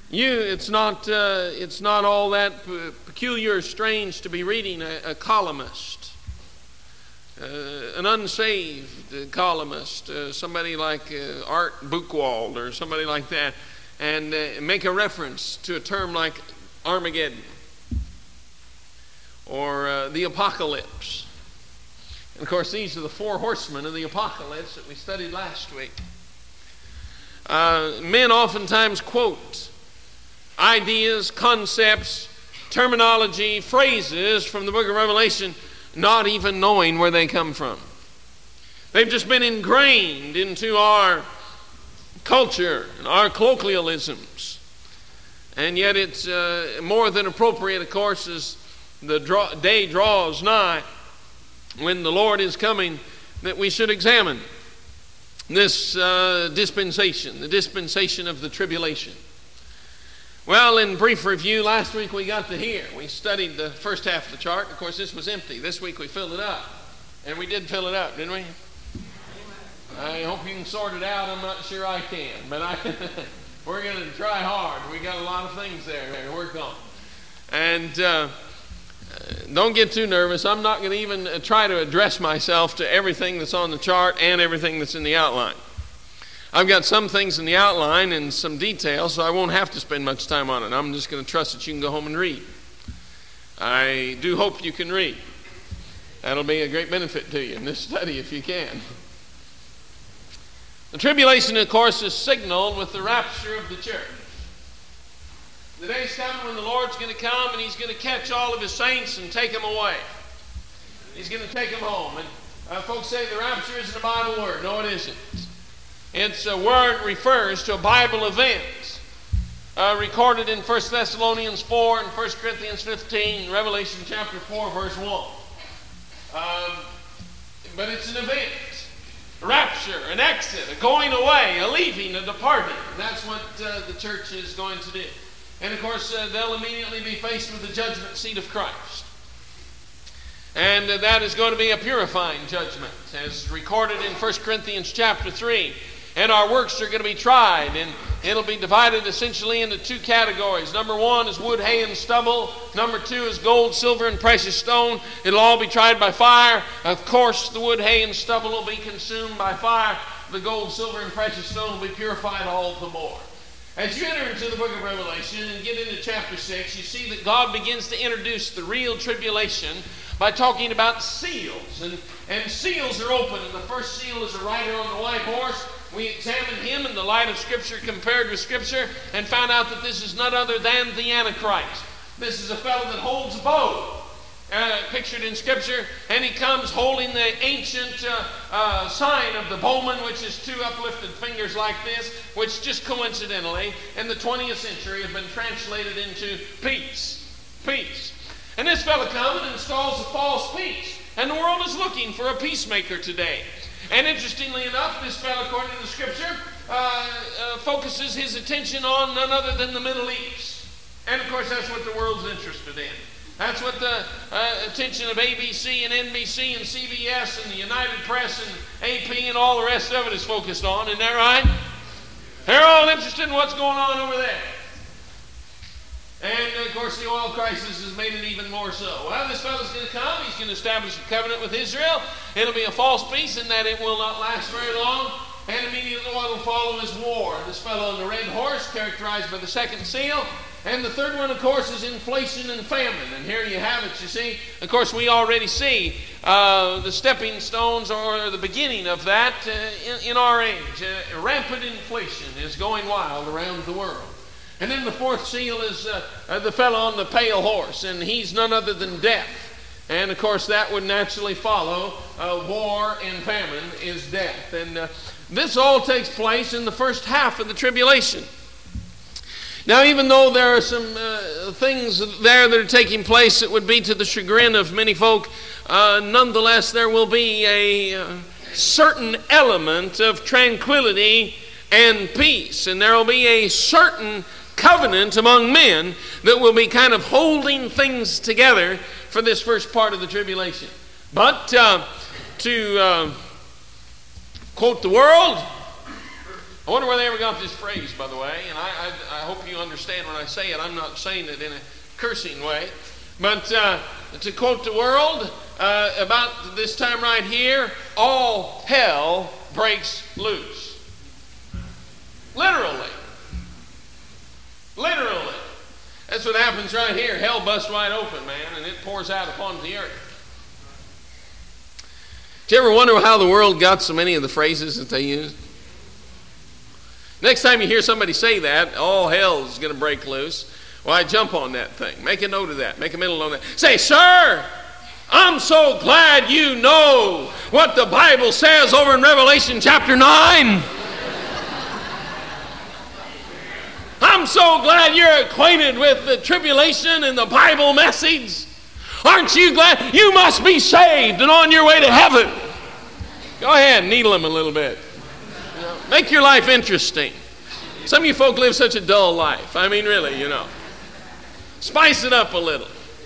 It's not all that peculiar or strange to be reading a columnist, an unsaved columnist, somebody like Art Buchwald or somebody like that, and make a reference to a term like Armageddon or the apocalypse. And of course, these are the four horsemen of the apocalypse that we studied last week. Men oftentimes quote ideas, concepts, terminology, phrases from the book of Revelation, not even knowing where they come from. They've just been ingrained into our culture and our colloquialisms. And yet it's more than appropriate, of course, as the day draws nigh when the Lord is coming, that we should examine this dispensation, the dispensation of the tribulation. Well, in brief review, last week we studied the first half of the chart. Of course, this was empty. This week we filled it up. And we did fill it up, didn't we? I hope you can sort it out. I'm not sure I can. But we're going to try hard. We got a lot of things there to work on. And don't get too nervous. I'm not going to even try to address myself to everything that's on the chart and everything that's in the outline. I've got some things in the outline and some details, so I won't have to spend much time on it. I'm just going to trust that you can go home and read. I do hope you can read. That'll be a great benefit to you in this study if you can. The tribulation, of course, is signaled with the rapture of the church. The day's coming when the Lord's going to come and He's going to catch all of His saints and take them away. He's going to take them home. And folks say the rapture isn't a Bible word. No, it isn't. It's a word that refers to a Bible event recorded in 1 Thessalonians 4 and 1 Corinthians 15 and Revelation chapter 4 verse 1. But it's an event. A rapture, an exit, a going away, a leaving, a departing. And that's what the church is going to do. And of course, they'll immediately be faced with the judgment seat of Christ. And that is going to be a purifying judgment, as recorded in 1 Corinthians chapter 3. And our works are going to be tried, and it'll be divided essentially into two categories. Number one is wood, hay, and stubble. Number two is gold, silver, and precious stone. It'll all be tried by fire. Of course, the wood, hay, and stubble will be consumed by fire. The gold, silver, and precious stone will be purified all the more. As you enter into the book of Revelation and get into chapter 6, you see that God begins to introduce the real tribulation by talking about seals. And seals are open, and the first seal is a rider on the white horse. We examined him in the light of Scripture, compared with Scripture, and found out that this is none other than the Antichrist. This is a fellow that holds a bow, pictured in Scripture, and he comes holding the ancient sign of the bowman, which is two uplifted fingers like this, which just coincidentally in the 20th century have been translated into peace. Peace. And this fellow comes and installs a false peace. And the world is looking for a peacemaker today. And interestingly enough, this fellow, according to the Scripture, focuses his attention on none other than the Middle East. And of course, that's what the world's interested in. That's what the attention of ABC and NBC and CBS and the United Press and AP and all the rest of it is focused on. Isn't that right? They're all interested in what's going on over there. And of course, the oil crisis has made it even more so. Well, this fellow's going to come. He's going to establish a covenant with Israel. It'll be a false peace in that it will not last very long. And immediately what will follow is war. This fellow on the red horse, characterized by the second seal. And the third one, of course, is inflation and famine. And here you have it, you see. Of course, we already see the stepping stones or the beginning of that in our age. Rampant inflation is going wild around the world. And then the fourth seal is the fellow on the pale horse, and he's none other than death. And of course that would naturally follow war and famine is death. And this all takes place in the first half of the tribulation. Now, even though there are some things there that are taking place that would be to the chagrin of many folk, nonetheless there will be a certain element of tranquility and peace. And there will be a certain covenant among men that will be kind of holding things together for this first part of the tribulation. But to quote the world, I wonder where they ever got this phrase, by the way, and I hope you understand when I say it. I'm not saying it in a cursing way. But to quote the world, about this time right here, all hell breaks loose. Literally. Literally. That's what happens right here. Hell busts wide open, man, and it pours out upon the earth. Do you ever wonder how the world got so many of the phrases that they use? Next time you hear somebody say that, all hell is going to break loose, why, jump on that thing. Make a note of that. Make a mental note of that. Say, sir, I'm so glad you know what the Bible says over in Revelation chapter 9. I'm so glad you're acquainted with the tribulation and the Bible message. Aren't you glad? You must be saved and on your way to heaven. Go ahead, needle them a little bit. You know, make your life interesting. Some of you folk live such a dull life. I mean, really, you know. Spice it up a little.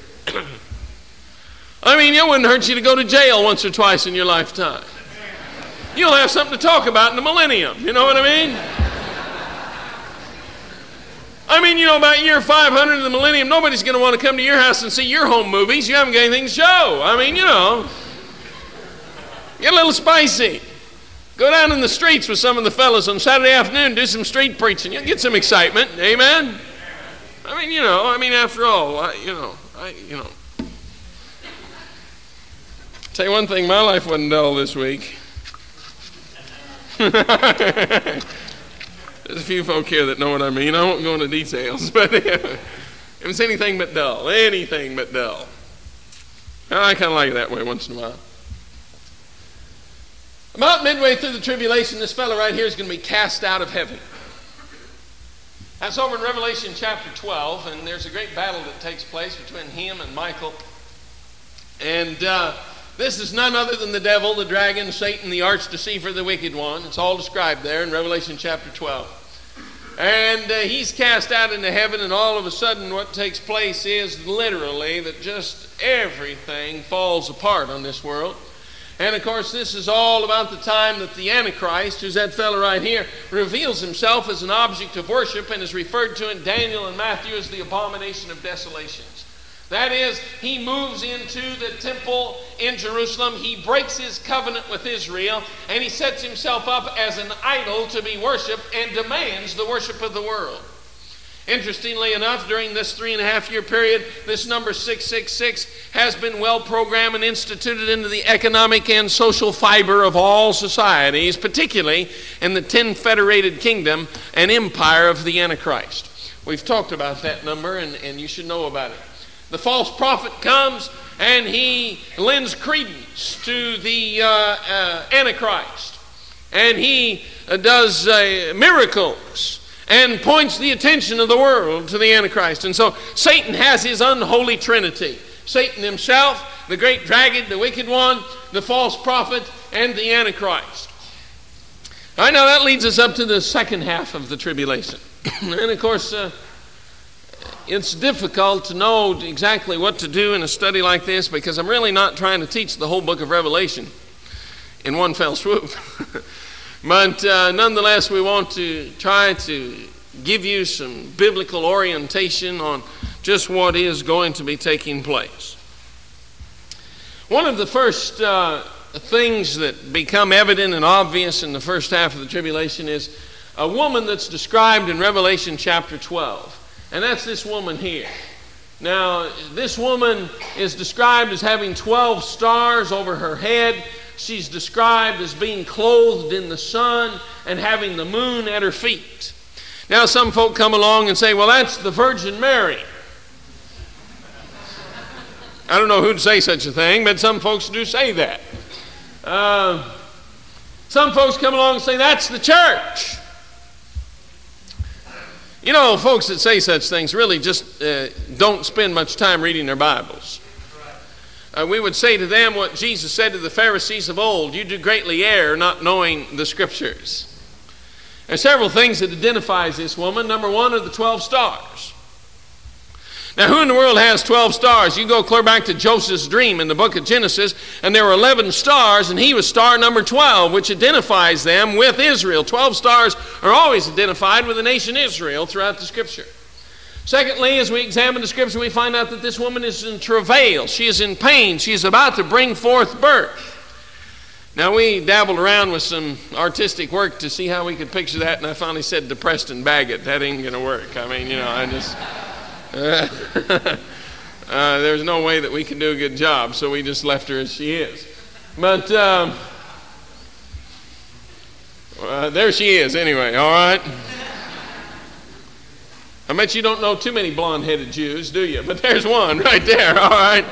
I mean, it wouldn't hurt you to go to jail once or twice in your lifetime. You'll have something to talk about in the millennium. You know what I mean? I mean, you know, about year 500 of the millennium, nobody's going to want to come to your house and see your home movies. You haven't got anything to show. I mean, you know, get a little spicy. Go down in the streets with some of the fellas on Saturday afternoon, do some street preaching. You'll get some excitement. Amen? I mean, you know, after all, you know. Tell you one thing, my life wasn't dull this week. There's a few folk here that know what I mean. I won't go into details, but it was anything but dull. Anything but dull. I kind of like it that way once in a while. About midway through the tribulation, this fellow right here is going to be cast out of heaven. That's over in Revelation chapter 12, and there's a great battle that takes place between him and Michael. And this is none other than the devil, the dragon, Satan, the arch deceiver, the wicked one. It's all described there in Revelation chapter 12. And he's cast out into heaven, and all of a sudden what takes place is literally that just everything falls apart on this world. And of course this is all about the time that the Antichrist, who's that fellow right here, reveals himself as an object of worship and is referred to in Daniel and Matthew as the abomination of desolations. That is, he moves into the temple in Jerusalem, he breaks his covenant with Israel, and he sets himself up as an idol to be worshipped and demands the worship of the world. Interestingly enough, during this 3.5-year period, this number 666 has been well programmed and instituted into the economic and social fiber of all societies, particularly in the 10 federated kingdom and empire of the Antichrist. We've talked about that number, and you should know about it. The false prophet comes and he lends credence to the Antichrist. And he does miracles and points the attention of the world to the Antichrist. And so Satan has his unholy trinity. Satan himself, the great dragon, the wicked one, the false prophet, and the Antichrist. All right, now that leads us up to the second half of the tribulation. And of course, it's difficult to know exactly what to do in a study like this because I'm really not trying to teach the whole book of Revelation in one fell swoop. But nonetheless, we want to try to give you some biblical orientation on just what is going to be taking place. One of the first things that become evident and obvious in the first half of the tribulation is a woman that's described in Revelation chapter 12. And that's this woman here. Now, this woman is described as having 12 stars over her head. She's described as being clothed in the sun and having the moon at her feet. Now, some folk come along and say, well, that's the Virgin Mary. I don't know who'd say such a thing, but some folks do say that. Some folks come along and say, that's the church. You know, folks that say such things really just don't spend much time reading their Bibles. We would say to them what Jesus said to the Pharisees of old, you do greatly err not knowing the Scriptures. There are several things that identifies this woman. Number one are the 12 stars. Now, who in the world has 12 stars? You go clear back to Joseph's dream in the book of Genesis, and there were 11 stars, and he was star number 12, which identifies them with Israel. 12 stars are always identified with the nation Israel throughout the Scripture. Secondly, as we examine the Scripture, we find out that this woman is in travail. She is in pain. She is about to bring forth birth. Now, we dabbled around with some artistic work to see how we could picture that, and I finally said depressed and Baggett. That ain't going to work. I mean, I just... there's no way that we can do a good job, so we just left her as she is. But there she is anyway, all right? I bet you don't know too many blonde-headed Jews, do you? But there's one right there, all right?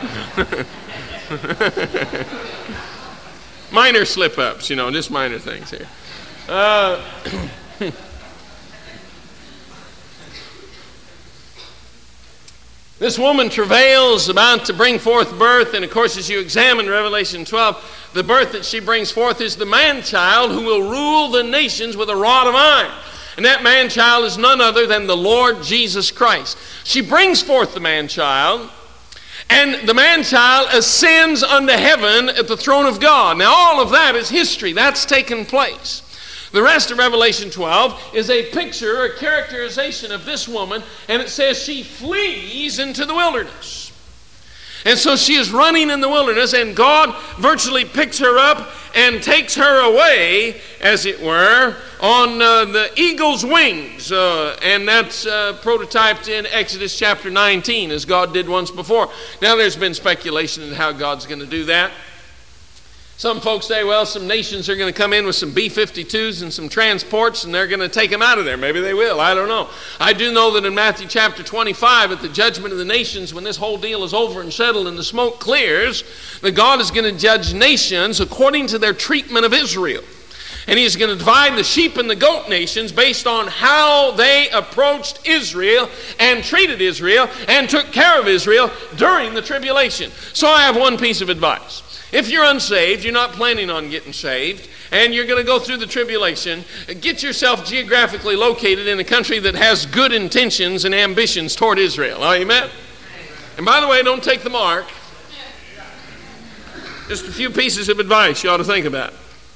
Minor slip-ups, just minor things here. This woman travails, about to bring forth birth, and of course, as you examine Revelation 12, the birth that she brings forth is the man-child who will rule the nations with a rod of iron. And that man-child is none other than the Lord Jesus Christ. She brings forth the man-child, and the man-child ascends unto heaven at the throne of God. Now, all of that is history. That's taken place. The rest of Revelation 12 is a picture, a characterization of this woman, and it says she flees into the wilderness. And so she is running in the wilderness, and God virtually picks her up and takes her away, as it were, on the eagle's wings. And that's prototyped in Exodus chapter 19, as God did once before. Now, there's been speculation on how God's going to do that. Some folks say, well, some nations are going to come in with some B-52s and some transports, and they're going to take them out of there. Maybe they will. I don't know. I do know that in Matthew chapter 25, at the judgment of the nations, when this whole deal is over and settled and the smoke clears, that God is going to judge nations according to their treatment of Israel. And He's going to divide the sheep and the goat nations based on how they approached Israel and treated Israel and took care of Israel during the tribulation. So I have one piece of advice. If you're unsaved, you're not planning on getting saved, and you're going to go through the tribulation, get yourself geographically located in a country that has good intentions and ambitions toward Israel. Amen? And by the way, don't take the mark. Just a few pieces of advice you ought to think about.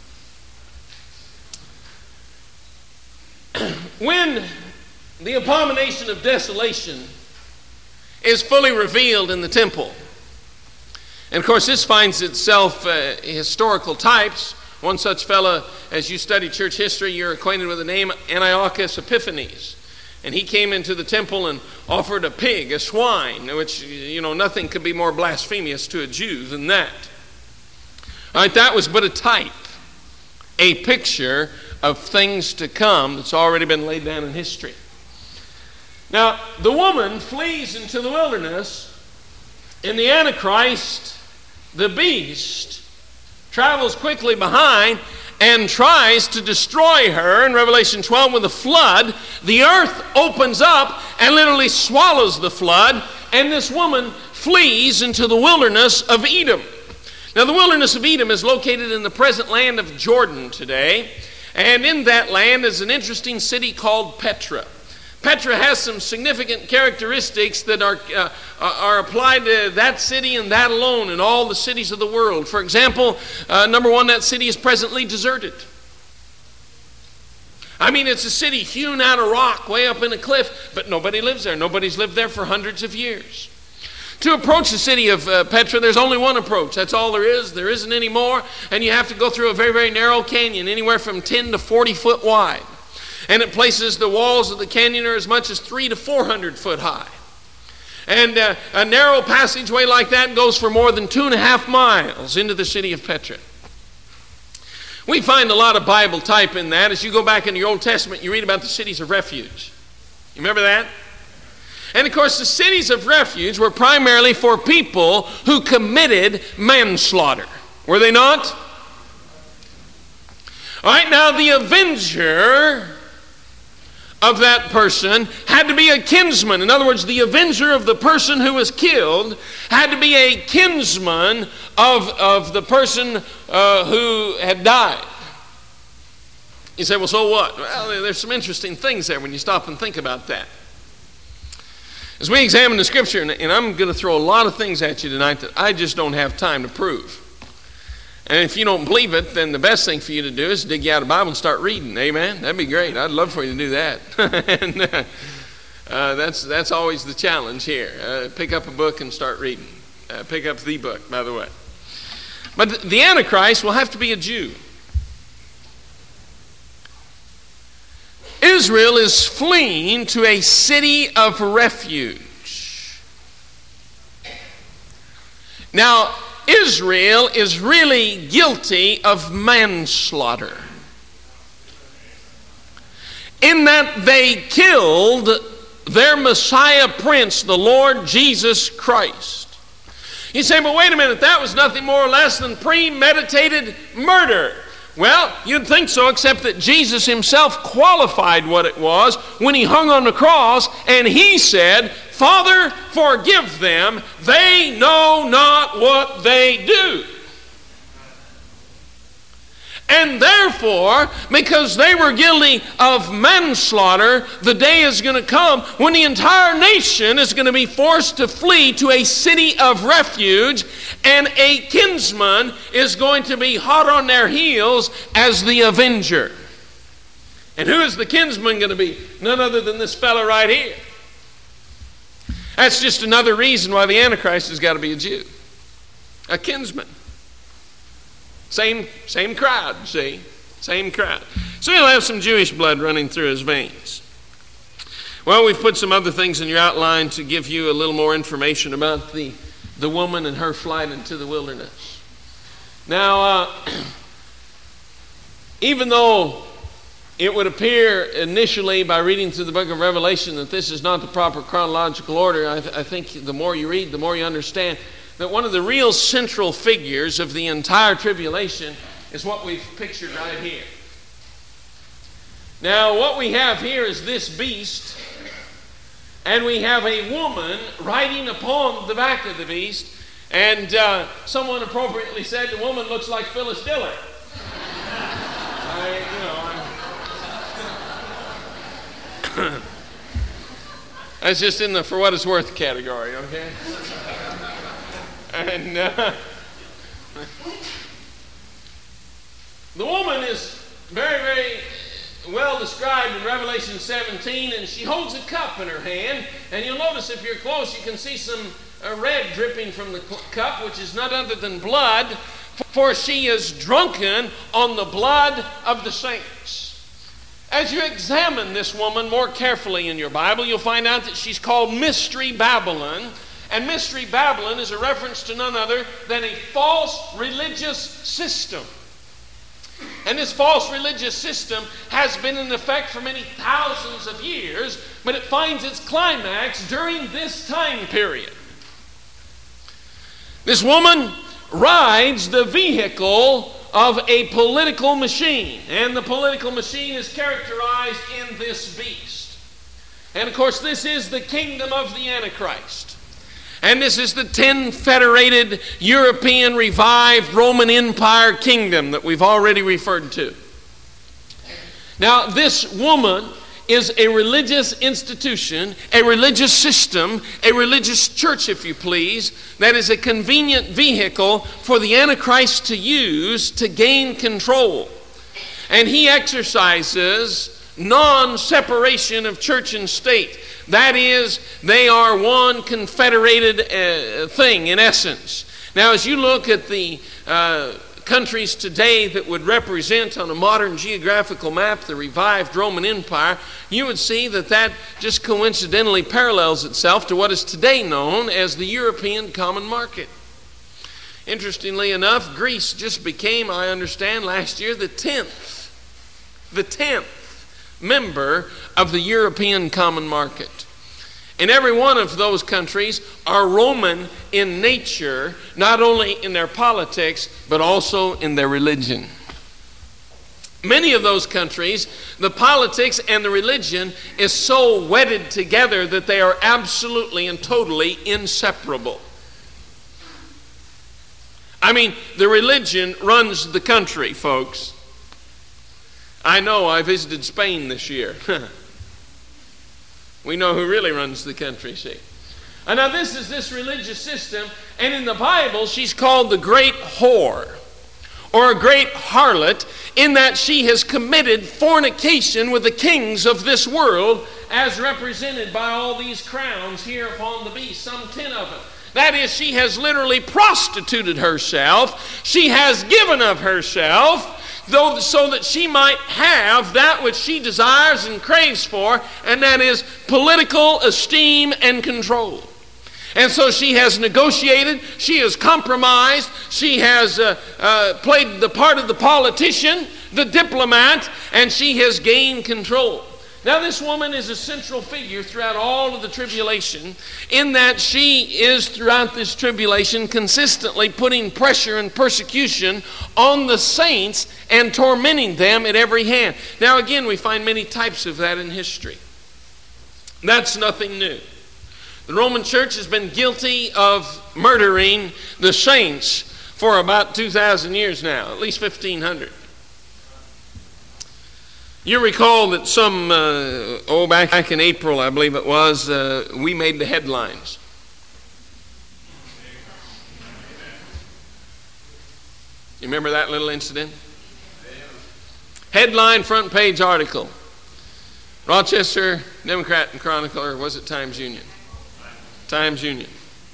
When the abomination of desolation is fully revealed in the temple, and of course, this finds itself historical types. One such fellow, as you study church history, you're acquainted with the name Antiochus Epiphanes. And he came into the temple and offered a pig, a swine, which, nothing could be more blasphemous to a Jew than that. All right, that was but a type, a picture of things to come that's already been laid down in history. Now, the woman flees into the wilderness, and the Antichrist, the beast, travels quickly behind and tries to destroy her. In Revelation 12, with a flood, the earth opens up and literally swallows the flood, and this woman flees into the wilderness of Edom. Now, the wilderness of Edom is located in the present land of Jordan today, and in that land is an interesting city called Petra. Petra has some significant characteristics that are applied to that city and that alone in all the cities of the world. For example, number one, that city is presently deserted. I mean, it's a city hewn out of rock way up in a cliff, but nobody lives there. Nobody's lived there for hundreds of years. To approach the city of Petra, there's only one approach. That's all there is. There isn't any more. And you have to go through a very, very narrow canyon, anywhere from 10 to 40 foot wide. And at places, the walls of the canyon are as much as 300 to 400 foot high. And a narrow passageway like that goes for more than 2.5 miles into the city of Petra. We find a lot of Bible type in that. As you go back into your Old Testament, you read about the cities of refuge. You remember that? And of course, the cities of refuge were primarily for people who committed manslaughter. Were they not? All right, now the avenger of that person had to be a kinsman. In other words, the avenger of the person who was killed had to be a kinsman of the person who had died. You say, well, so what? Well, there's some interesting things there when you stop and think about that. As we examine the Scripture, and I'm going to throw a lot of things at you tonight that I just don't have time to prove. And if you don't believe it, then the best thing for you to do is dig you out a Bible and start reading. Amen? That'd be great. I'd love for you to do that. And that's always the challenge here. Pick up a book and start reading. Pick up the book, by the way. But the Antichrist will have to be a Jew. Israel is fleeing to a city of refuge. Now, Israel is really guilty of manslaughter, in that they killed their Messiah Prince, the Lord Jesus Christ. You say, but wait a minute, that was nothing more or less than premeditated murder. Well, you'd think so, except that Jesus himself qualified what it was when he hung on the cross, and he said, Father, forgive them, they know not what they do. And therefore, because they were guilty of manslaughter, the day is going to come when the entire nation is going to be forced to flee to a city of refuge, and a kinsman is going to be hot on their heels as the avenger. And who is the kinsman going to be? None other than this fellow right here. That's just another reason why the Antichrist has got to be a Jew. A kinsman. Same crowd, see? Same crowd. So he'll have some Jewish blood running through his veins. Well, we've put some other things in your outline to give you a little more information about the woman and her flight into the wilderness. Now, even though it would appear initially by reading through the book of Revelation that this is not the proper chronological order, I think the more you read, the more you understand that one of the real central figures of the entire tribulation is what we've pictured right here. Now, what we have here is this beast, and we have a woman riding upon the back of the beast, and someone appropriately said the woman looks like Phyllis Diller. That's just in the for what it's worth category, okay? And the woman is very, very well described in Revelation 17, and she holds a cup in her hand, and you'll notice if you're close, you can see some red dripping from the cup, which is none other than blood, for she is drunken on the blood of the saints. As you examine this woman more carefully in your Bible, you'll find out that she's called Mystery Babylon. And Mystery Babylon is a reference to none other than a false religious system. And this false religious system has been in effect for many thousands of years, but it finds its climax during this time period. This woman rides the vehicle of a political machine, and the political machine is characterized in this beast. And of course, this is the kingdom of the Antichrist. And this is the 10 federated European revived Roman Empire kingdom that we've already referred to. Now, this woman is a religious institution, a religious system, a religious church, if you please, that is a convenient vehicle for the Antichrist to use to gain control. And he exercises non-separation of church and state. That is, they are one confederated thing in essence. Now, as you look at the countries today that would represent on a modern geographical map the revived Roman Empire, you would see that that just coincidentally parallels itself to what is today known as the European Common Market. Interestingly enough, Greece just became, I understand, last year the 10th member of the European Common Market. And every one of those countries are Roman in nature, not only in their politics, but also in their religion. Many of those countries, the politics and the religion is so wedded together that they are absolutely and totally inseparable. I mean, the religion runs the country, folks. I know, I visited Spain this year. We know who really runs the country, see. And now this is this religious system, and in the Bible she's called the great whore, or a great harlot, in that she has committed fornication with the kings of this world, as represented by all these crowns here upon the beast, some 10 of them. That is, she has literally prostituted herself. She has given of herself, so that she might have that which she desires and craves for, and that is political esteem and control. And so she has negotiated, she has compromised, she has played the part of the politician, the diplomat, and she has gained control. Now this woman is a central figure throughout all of the tribulation, in that she is throughout this tribulation consistently putting pressure and persecution on the saints and tormenting them at every hand. Now again, we find many types of that in history. That's nothing new. The Roman Church has been guilty of murdering the saints for about 2,000 years now, at least 1,500. You recall that back in April, I believe it was, we made the headlines. You remember that little incident? Headline, front page article. Rochester Democrat and Chronicle, or was it Times Union? Times Union.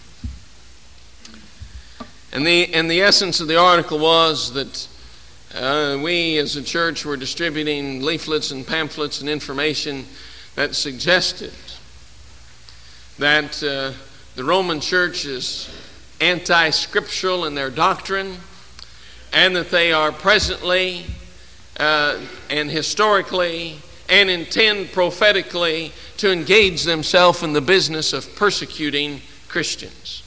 And the essence of the article was that we as a church were distributing leaflets and pamphlets and information that suggested that the Roman Church is anti-scriptural in their doctrine, and that they are presently and historically and intend prophetically to engage themselves in the business of persecuting Christians.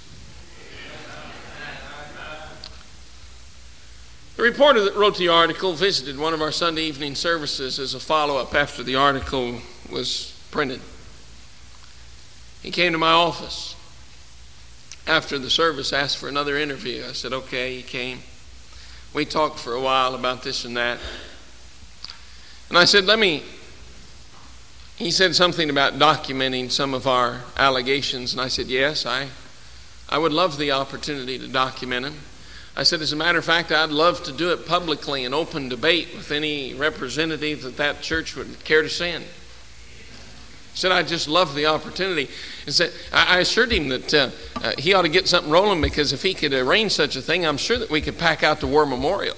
The reporter that wrote the article visited one of our Sunday evening services as a follow-up after the article was printed. He came to my office after the service, asked for another interview. I said, okay. He came. We talked for a while about this and that. And I said, he said something about documenting some of our allegations, and I said, yes, I would love the opportunity to document them. I said, as a matter of fact, I'd love to do it publicly in open debate with any representative that church would care to send. He said, I just love the opportunity. And said, I assured him that he ought to get something rolling, because if he could arrange such a thing, I'm sure that we could pack out the war memorial.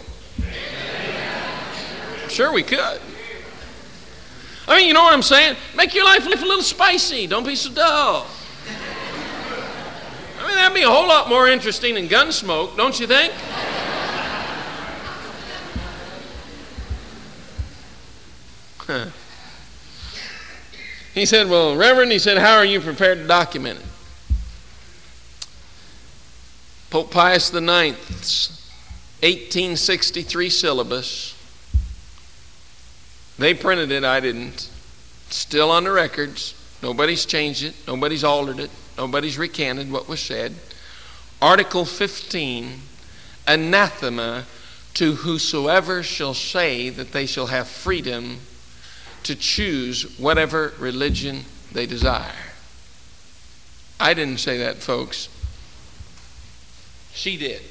I'm sure we could. I mean, you know what I'm saying? Make your life a little spicy. Don't be so dull. I mean, that'd be a whole lot more interesting than Gunsmoke, don't you think? He said, well, Reverend, he said, how are you prepared to document it? Pope Pius IX's 1863 syllabus. They printed it, I didn't. Still on the records. Nobody's changed it. Nobody's altered it. Nobody's recanted what was said. Article 15, anathema to whosoever shall say that they shall have freedom to choose whatever religion they desire. I didn't say that, folks. She did.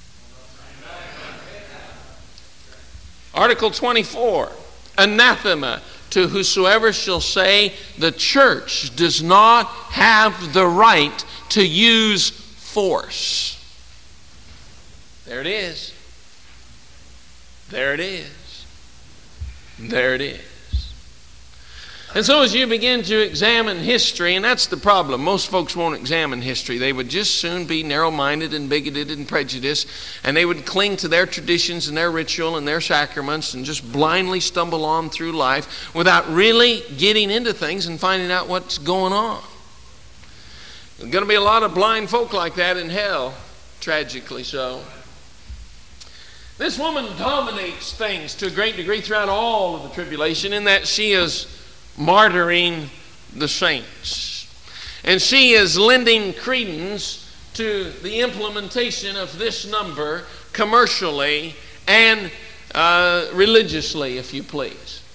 Article 24, anathema to whosoever shall say the church does not have the right to use force. There it is. There it is. There it is. And so as you begin to examine history, and that's the problem, most folks won't examine history. They would just soon be narrow-minded and bigoted and prejudiced, and they would cling to their traditions and their ritual and their sacraments and just blindly stumble on through life without really getting into things and finding out what's going on. There's going to be a lot of blind folk like that in hell, tragically so. This woman dominates things to a great degree throughout all of the tribulation, in that she is martyring the saints. And she is lending credence to the implementation of this number commercially and religiously, if you please.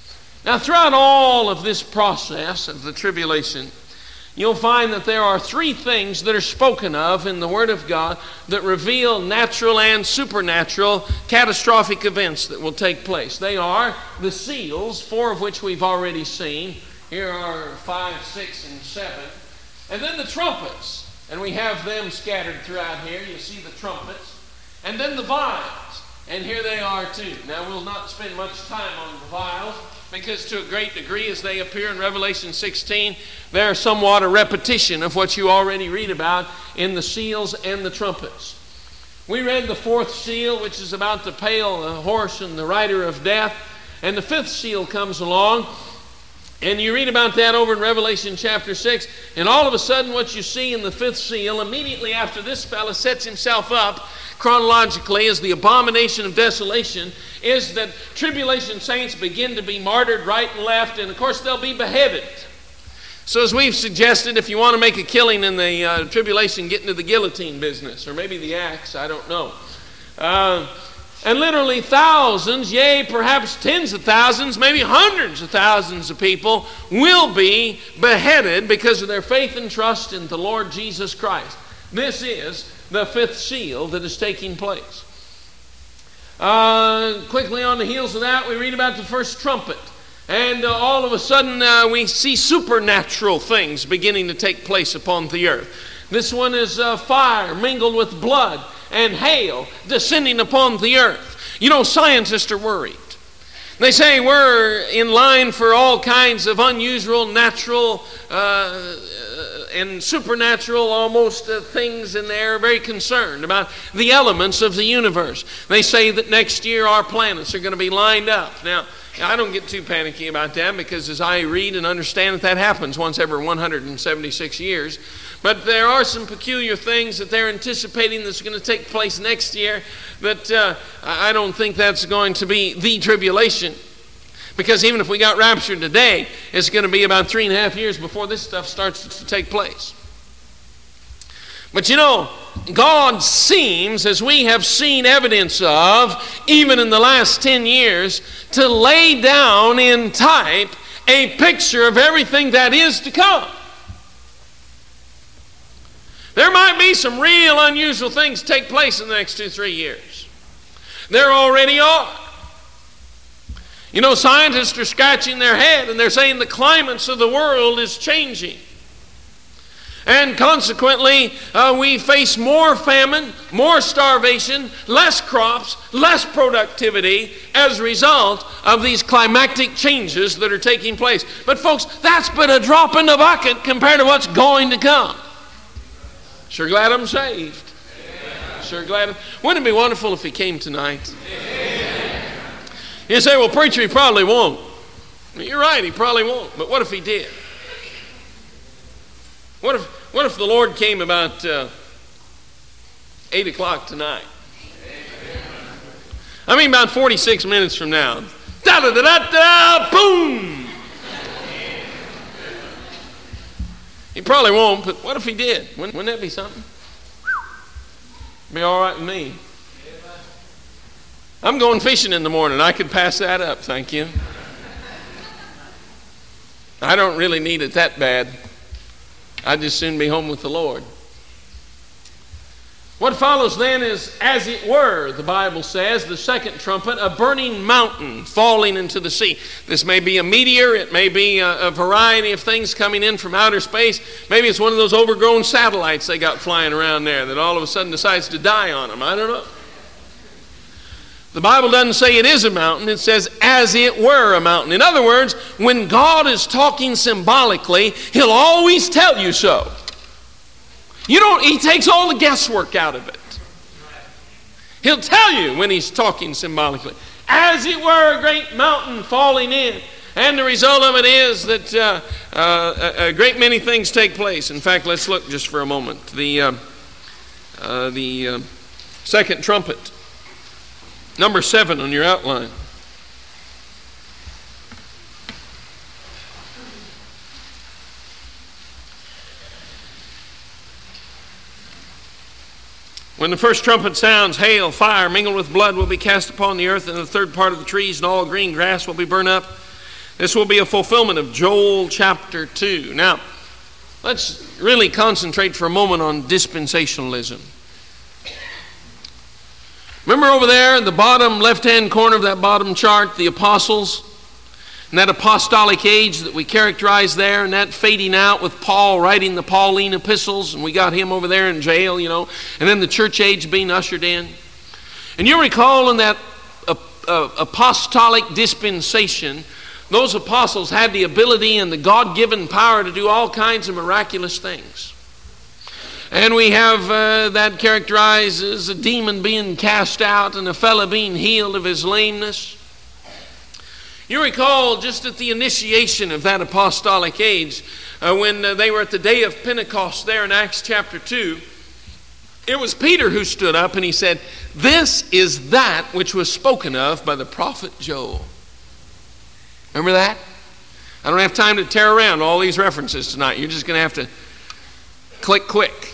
Now, throughout all of this process of the tribulation, you'll find that there are three things that are spoken of in the Word of God that reveal natural and supernatural catastrophic events that will take place. They are the seals, 4 of which we've already seen. Here are 5, 6, and 7. And then the trumpets, and we have them scattered throughout here. You see the trumpets. And then the vials, and here they are too. Now, we'll not spend much time on the vials, because to a great degree, as they appear in Revelation 16, they're somewhat a repetition of what you already read about in the seals and the trumpets. We read the 4th seal, which is about the pale horse and the rider of death, and the 5th seal comes along, and you read about that over in Revelation chapter 6, and all of a sudden what you see in the 5th seal, immediately after this fellow sets himself up chronologically as the abomination of desolation, is that tribulation saints begin to be martyred right and left, and of course they'll be beheaded. So as we've suggested, if you want to make a killing in the tribulation, get into the guillotine business, or maybe the axe, I don't know. And literally thousands, yea, perhaps tens of thousands, maybe hundreds of thousands of people will be beheaded because of their faith and trust in the Lord Jesus Christ. This is the 5th seal that is taking place. Quickly on the heels of that, we read about the 1st trumpet. And all of a sudden, we see supernatural things beginning to take place upon the earth. This one is fire mingled with blood and hail descending upon the earth. You know, scientists are worried. They say we're in line for all kinds of unusual, natural, and supernatural almost things, and they're very concerned about the elements of the universe. They say that next year our planets are going to be lined up. Now, I don't get too panicky about that, because as I read and understand that happens once every 176 years. But there are some peculiar things that they're anticipating that's going to take place next year, but I don't think that's going to be the tribulation. Because even if we got raptured today, it's going to be about 3.5 years before this stuff starts to take place. But you know, God seems, as we have seen evidence of, even in the last 10 years, to lay down in type a picture of everything that is to come. There might be some real unusual things take place in the next 2-3 years. There already are. You know, scientists are scratching their head and they're saying the climates of the world is changing. And consequently, we face more famine, more starvation, less crops, less productivity as a result of these climactic changes that are taking place. But folks, that's but a drop in the bucket compared to what's going to come. Sure glad I'm saved. Amen. Sure glad. Wouldn't it be wonderful if he came tonight? Amen. You say, well, preacher, he probably won't. You're right, he probably won't. But what if he did? What if the Lord came about 8 o'clock tonight? I mean about 46 minutes from now. Da-da-da-da-da, boom! He probably won't, but what if he did? Wouldn't that be something? Be all right with me. I'm going fishing in the morning. I could pass that up, thank you. I don't really need it that bad. I'd just soon be home with the Lord. What follows then is, as it were, the Bible says, the 2nd trumpet, a burning mountain falling into the sea. This may be a meteor. It may be a variety of things coming in from outer space. Maybe it's one of those overgrown satellites they got flying around there that all of a sudden decides to die on them. I don't know. The Bible doesn't say it is a mountain. It says, as it were a mountain. In other words, when God is talking symbolically, He'll always tell you so. He takes all the guesswork out of it. He'll tell you when He's talking symbolically. As it were a great mountain falling in. And the result of it is that a great many things take place. In fact, let's look just for a moment. The 2nd trumpet. Number 7 on your outline. When the 1st trumpet sounds, hail, fire, mingled with blood will be cast upon the earth, and the 3rd part of the trees and all green grass will be burned up. This will be a fulfillment of Joel chapter 2. Now, let's really concentrate for a moment on dispensationalism. Remember over there in the bottom left-hand corner of that bottom chart, the apostles, and that apostolic age that we characterize there, and that fading out with Paul writing the Pauline epistles, and we got him over there in jail, and then the church age being ushered in. And you recall in that apostolic dispensation, those apostles had the ability and the God-given power to do all kinds of miraculous things. And we have that characterized as a demon being cast out and a fellow being healed of his lameness. You recall just at the initiation of that apostolic age, when they were at the day of Pentecost there in Acts chapter 2, it was Peter who stood up and he said, "This is that which was spoken of by the prophet Joel." Remember that? I don't have time to tear around all these references tonight. You're just going to have to click quick.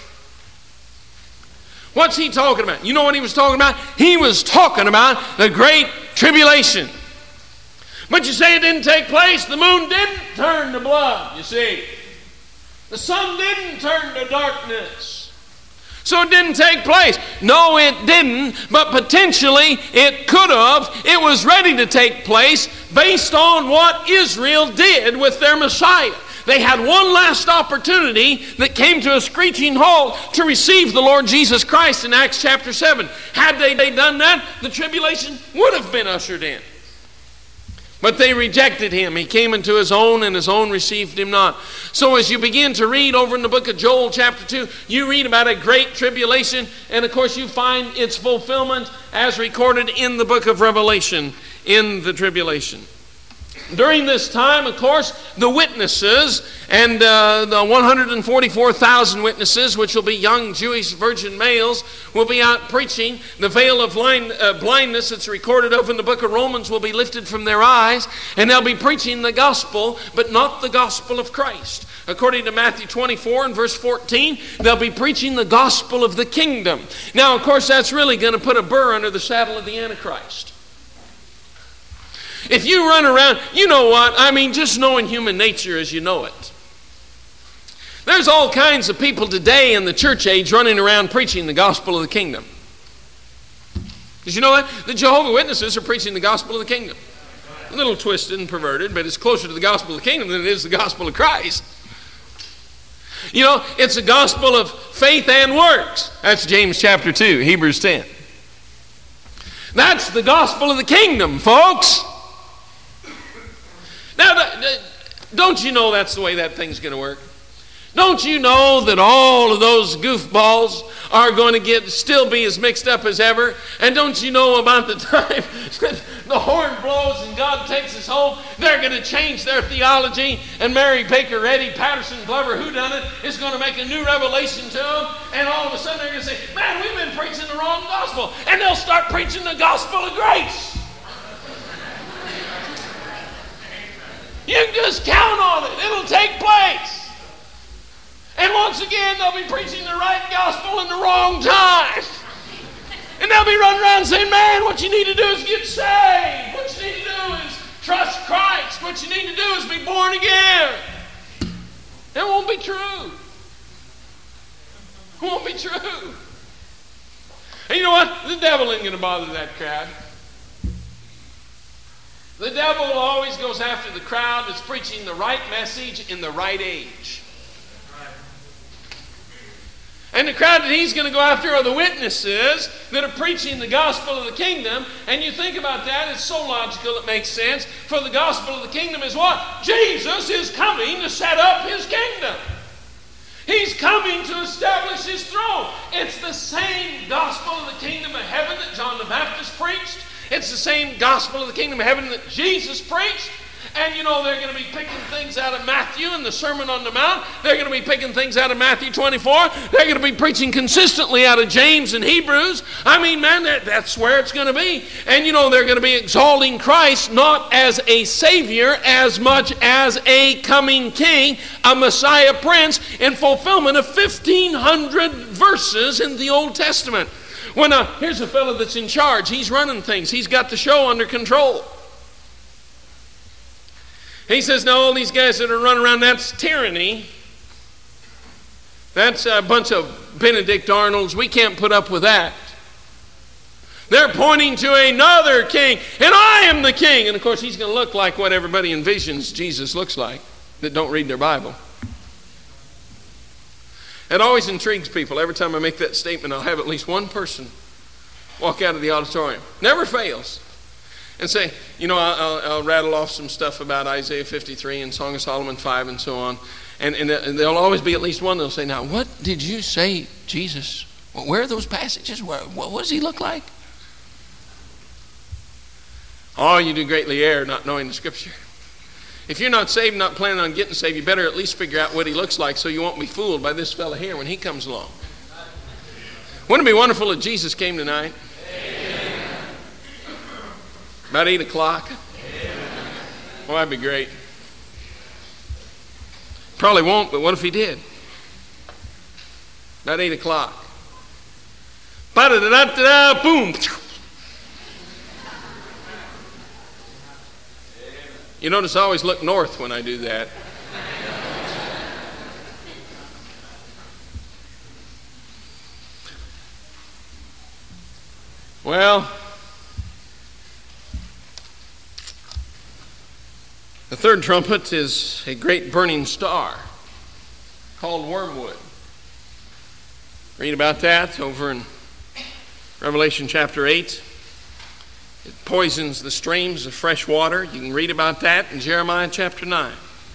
What's he talking about? You know what he was talking about? He was talking about the great tribulation. But you say it didn't take place. The moon didn't turn to blood, you see. The sun didn't turn to darkness. So it didn't take place. No, it didn't, but potentially it could have. It was ready to take place based on what Israel did with their Messiah. They had one last opportunity that came to a screeching halt to receive the Lord Jesus Christ in Acts chapter 7. Had they done that, the tribulation would have been ushered in. But they rejected him. He came into his own, and his own received him not. So as you begin to read over in the book of Joel chapter 2, you read about a great tribulation, and of course you find its fulfillment as recorded in the book of Revelation in the tribulation. During this time, of course, the witnesses and the 144,000 witnesses, which will be young Jewish virgin males, will be out preaching. The veil of blindness that's recorded of in the book of Romans will be lifted from their eyes, and they'll be preaching the gospel, but not the gospel of Christ. According to Matthew 24 and verse 14, they'll be preaching the gospel of the kingdom. Now, of course, that's really going to put a burr under the saddle of the Antichrist. If you run around, you know what? I mean, just knowing human nature as you know it. There's all kinds of people today in the church age running around preaching the gospel of the kingdom. Did you know that? The Jehovah's Witnesses are preaching the gospel of the kingdom. A little twisted and perverted, but it's closer to the gospel of the kingdom than it is the gospel of Christ. You know, it's a gospel of faith and works. That's James chapter 2, Hebrews 10. That's the gospel of the kingdom, folks. Now, don't you know that's the way that thing's going to work? Don't you know that all of those goofballs are going to still be as mixed up as ever? And don't you know about the time the horn blows and God takes us home, they're going to change their theology, and Mary Baker Eddy, Patterson, Glover, whodunit, is going to make a new revelation to them, and all of a sudden they're going to say, "Man, we've been preaching the wrong gospel," and they'll start preaching the gospel of grace. You can just count on it. It'll take place. And once again, they'll be preaching the right gospel in the wrong time. And they'll be running around saying, "Man, what you need to do is get saved. What you need to do is trust Christ. What you need to do is be born again." It won't be true. It won't be true. And you know what? The devil ain't going to bother that crowd. The devil always goes after the crowd that's preaching the right message in the right age. And the crowd that he's going to go after are the witnesses that are preaching the gospel of the kingdom. And you think about that, it's so logical it makes sense. For the gospel of the kingdom is what? Jesus is coming to set up his kingdom. He's coming to establish his throne. It's the same gospel of the kingdom of heaven that John the Baptist preached. It's the same gospel of the kingdom of heaven that Jesus preached. And you know, they're going to be picking things out of Matthew and the Sermon on the Mount. They're going to be picking things out of Matthew 24. They're going to be preaching consistently out of James and Hebrews. I mean, man, that's where it's going to be. And you know, they're going to be exalting Christ not as a Savior as much as a coming King, a Messiah Prince, in fulfillment of 1,500 verses in the Old Testament. Well, now, here's a fellow that's in charge. He's running things. He's got the show under control. He says, no, all these guys that are running around, that's tyranny. That's a bunch of Benedict Arnolds. We can't put up with that. They're pointing to another king, and I am the king. And of course, he's going to look like what everybody envisions Jesus looks like that don't read their Bible. It always intrigues people. Every time I make that statement, I'll have at least one person walk out of the auditorium. Never fails. And say, I'll rattle off some stuff about Isaiah 53 and Song of Solomon 5 and so on. And there'll always be at least one that'll say, now, what did you say, Jesus? Where are those passages? What does he look like? Oh, you do greatly err not knowing the Scripture. If you're not saved, not planning on getting saved, you better at least figure out what he looks like so you won't be fooled by this fella here when he comes along. Wouldn't it be wonderful if Jesus came tonight? Amen. About 8 o'clock? Amen. Well, that'd be great. Probably won't, but what if he did? About 8 o'clock. Ba-da-da-da-da-da, boom. You notice I always look north when I do that. Well, the third trumpet is a great burning star called wormwood. Read about that over in Revelation chapter 8. It poisons the streams of fresh water. You can read about that in Jeremiah chapter 9.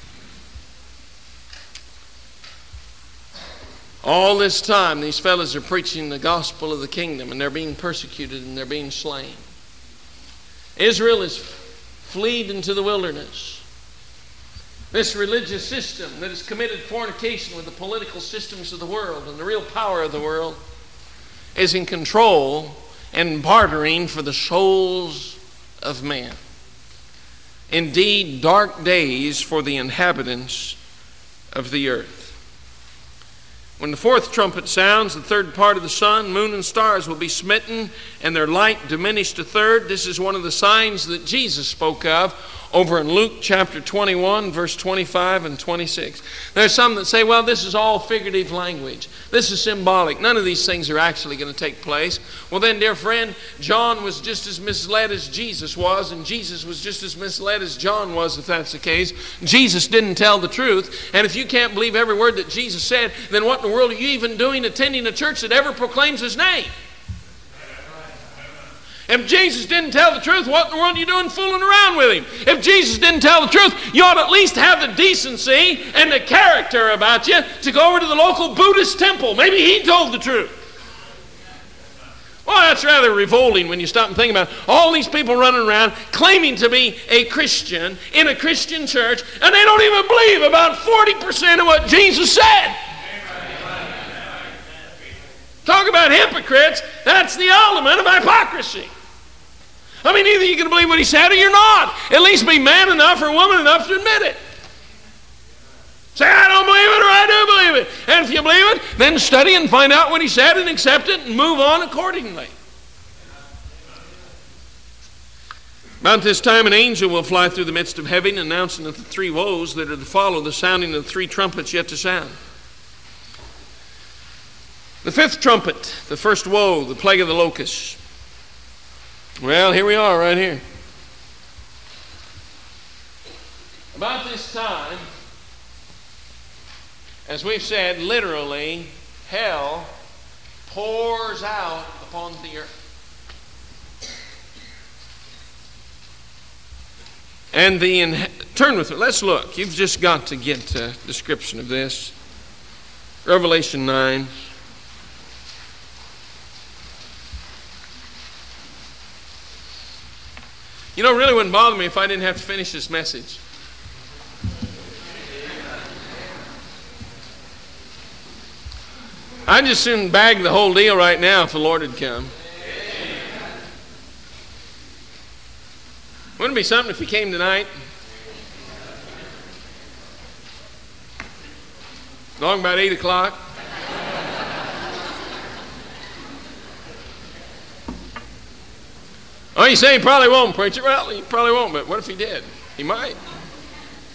All this time, these fellas are preaching the gospel of the kingdom, and they're being persecuted and they're being slain. Israel is fled into the wilderness. This religious system that has committed fornication with the political systems of the world and the real power of the world is in control and bartering for the souls of men. Indeed, dark days for the inhabitants of the earth. When the fourth trumpet sounds, the third part of the sun, moon, and stars will be smitten, and their light diminished a third. This is one of the signs that Jesus spoke of over in Luke chapter 21, verse 25 and 26. There's some that say, well, this is all figurative language. This is symbolic. None of these things are actually going to take place. Well then, dear friend, John was just as misled as Jesus was, and Jesus was just as misled as John was, if that's the case. Jesus didn't tell the truth, and if you can't believe every word that Jesus said, then what in the world are you even doing attending a church that ever proclaims his name? If Jesus didn't tell the truth, what in the world are you doing fooling around with him? If Jesus didn't tell the truth, you ought to at least have the decency and the character about you to go over to the local Buddhist temple. Maybe he told the truth. Well, that's rather revolting when you stop and think about it. All these people running around claiming to be a Christian in a Christian church, and they don't even believe about 40% of what Jesus said. Talk about hypocrites. That's the element of hypocrisy. I mean, either you can believe what he said or you're not. At least be man enough or woman enough to admit it. Say, I don't believe it or I do believe it. And if you believe it, then study and find out what he said and accept it and move on accordingly. About this time, an angel will fly through the midst of heaven, announcing the three woes that are to follow the sounding of the three trumpets yet to sound. The fifth trumpet, the first woe, the plague of the locusts. Well, here we are right here. About this time, as we've said, literally, hell pours out upon the earth. And turn with me, let's look. You've just got to get a description of this. Revelation 9. You know, it really wouldn't bother me if I didn't have to finish this message. I'd just soon bag the whole deal right now if the Lord had come. Wouldn't it be something if he came tonight? Long about 8 o'clock. Oh, you say he probably won't, preacher? Well, he probably won't, but what if he did? He might.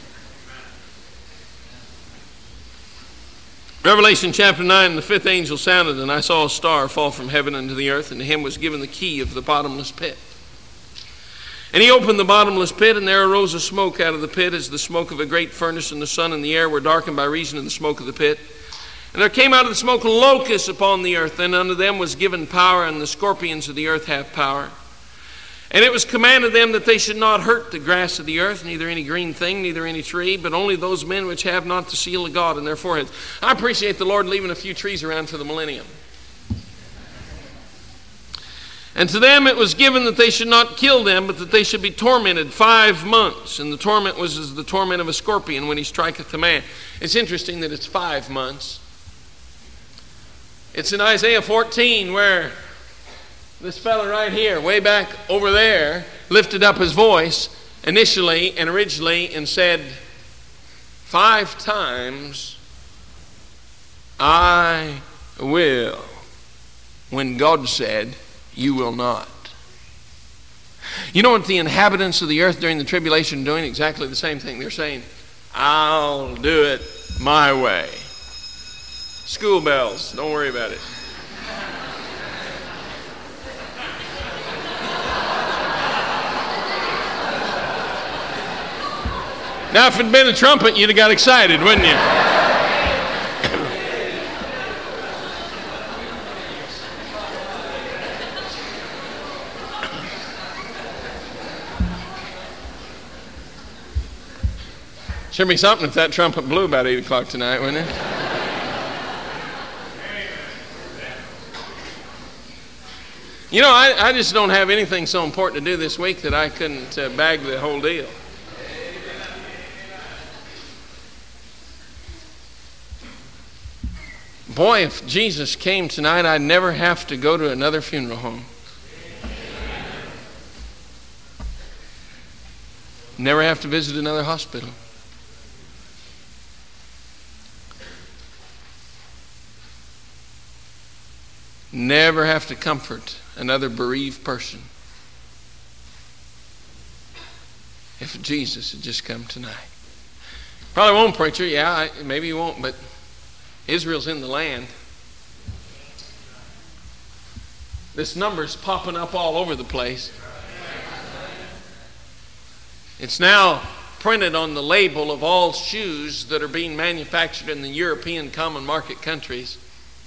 Revelation chapter 9, the fifth angel sounded, and I saw a star fall from heaven unto the earth, and to him was given the key of the bottomless pit. And he opened the bottomless pit, and there arose a smoke out of the pit as the smoke of a great furnace, and the sun and the air were darkened by reason of the smoke of the pit. And there came out of the smoke locusts upon the earth, and unto them was given power, and the scorpions of the earth have power. And it was commanded them that they should not hurt the grass of the earth, neither any green thing, neither any tree, but only those men which have not the seal of God in their foreheads. I appreciate the Lord leaving a few trees around for the millennium. And to them it was given that they should not kill them, but that they should be tormented 5 months. And the torment was as the torment of a scorpion when he striketh a man. It's interesting that it's 5 months. It's in Isaiah 14 where this fellow right here, way back over there, lifted up his voice initially and originally and said, 5 times, I will, when God said, you will not. You know what the inhabitants of the earth during the tribulation are doing? Exactly the same thing. They're saying, I'll do it my way. School bells, don't worry about it. Now, if it had been a trumpet, you'd have got excited, wouldn't you? Sure be something if that trumpet blew about 8 o'clock tonight, wouldn't it? You know, I just don't have anything so important to do this week that I couldn't bag the whole deal. Boy, if Jesus came tonight, I'd never have to go to another funeral home. Never have to visit another hospital. Never have to comfort another bereaved person. If Jesus had just come tonight. Probably won't, preacher. Yeah, maybe he won't, but Israel's in the land. This number's popping up all over the place. It's now printed on the label of all shoes that are being manufactured in the European common market countries.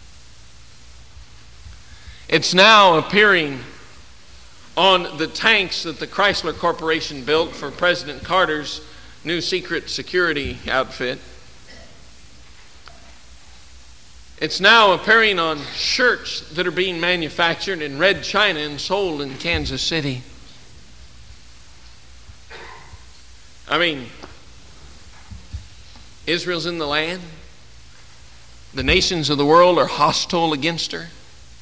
It's now appearing on the tanks that the Chrysler Corporation built for President Carter's new secret security outfit. It's now appearing on shirts that are being manufactured in red China and sold in Kansas City. I mean, Israel's in the land. The nations of the world are hostile against her.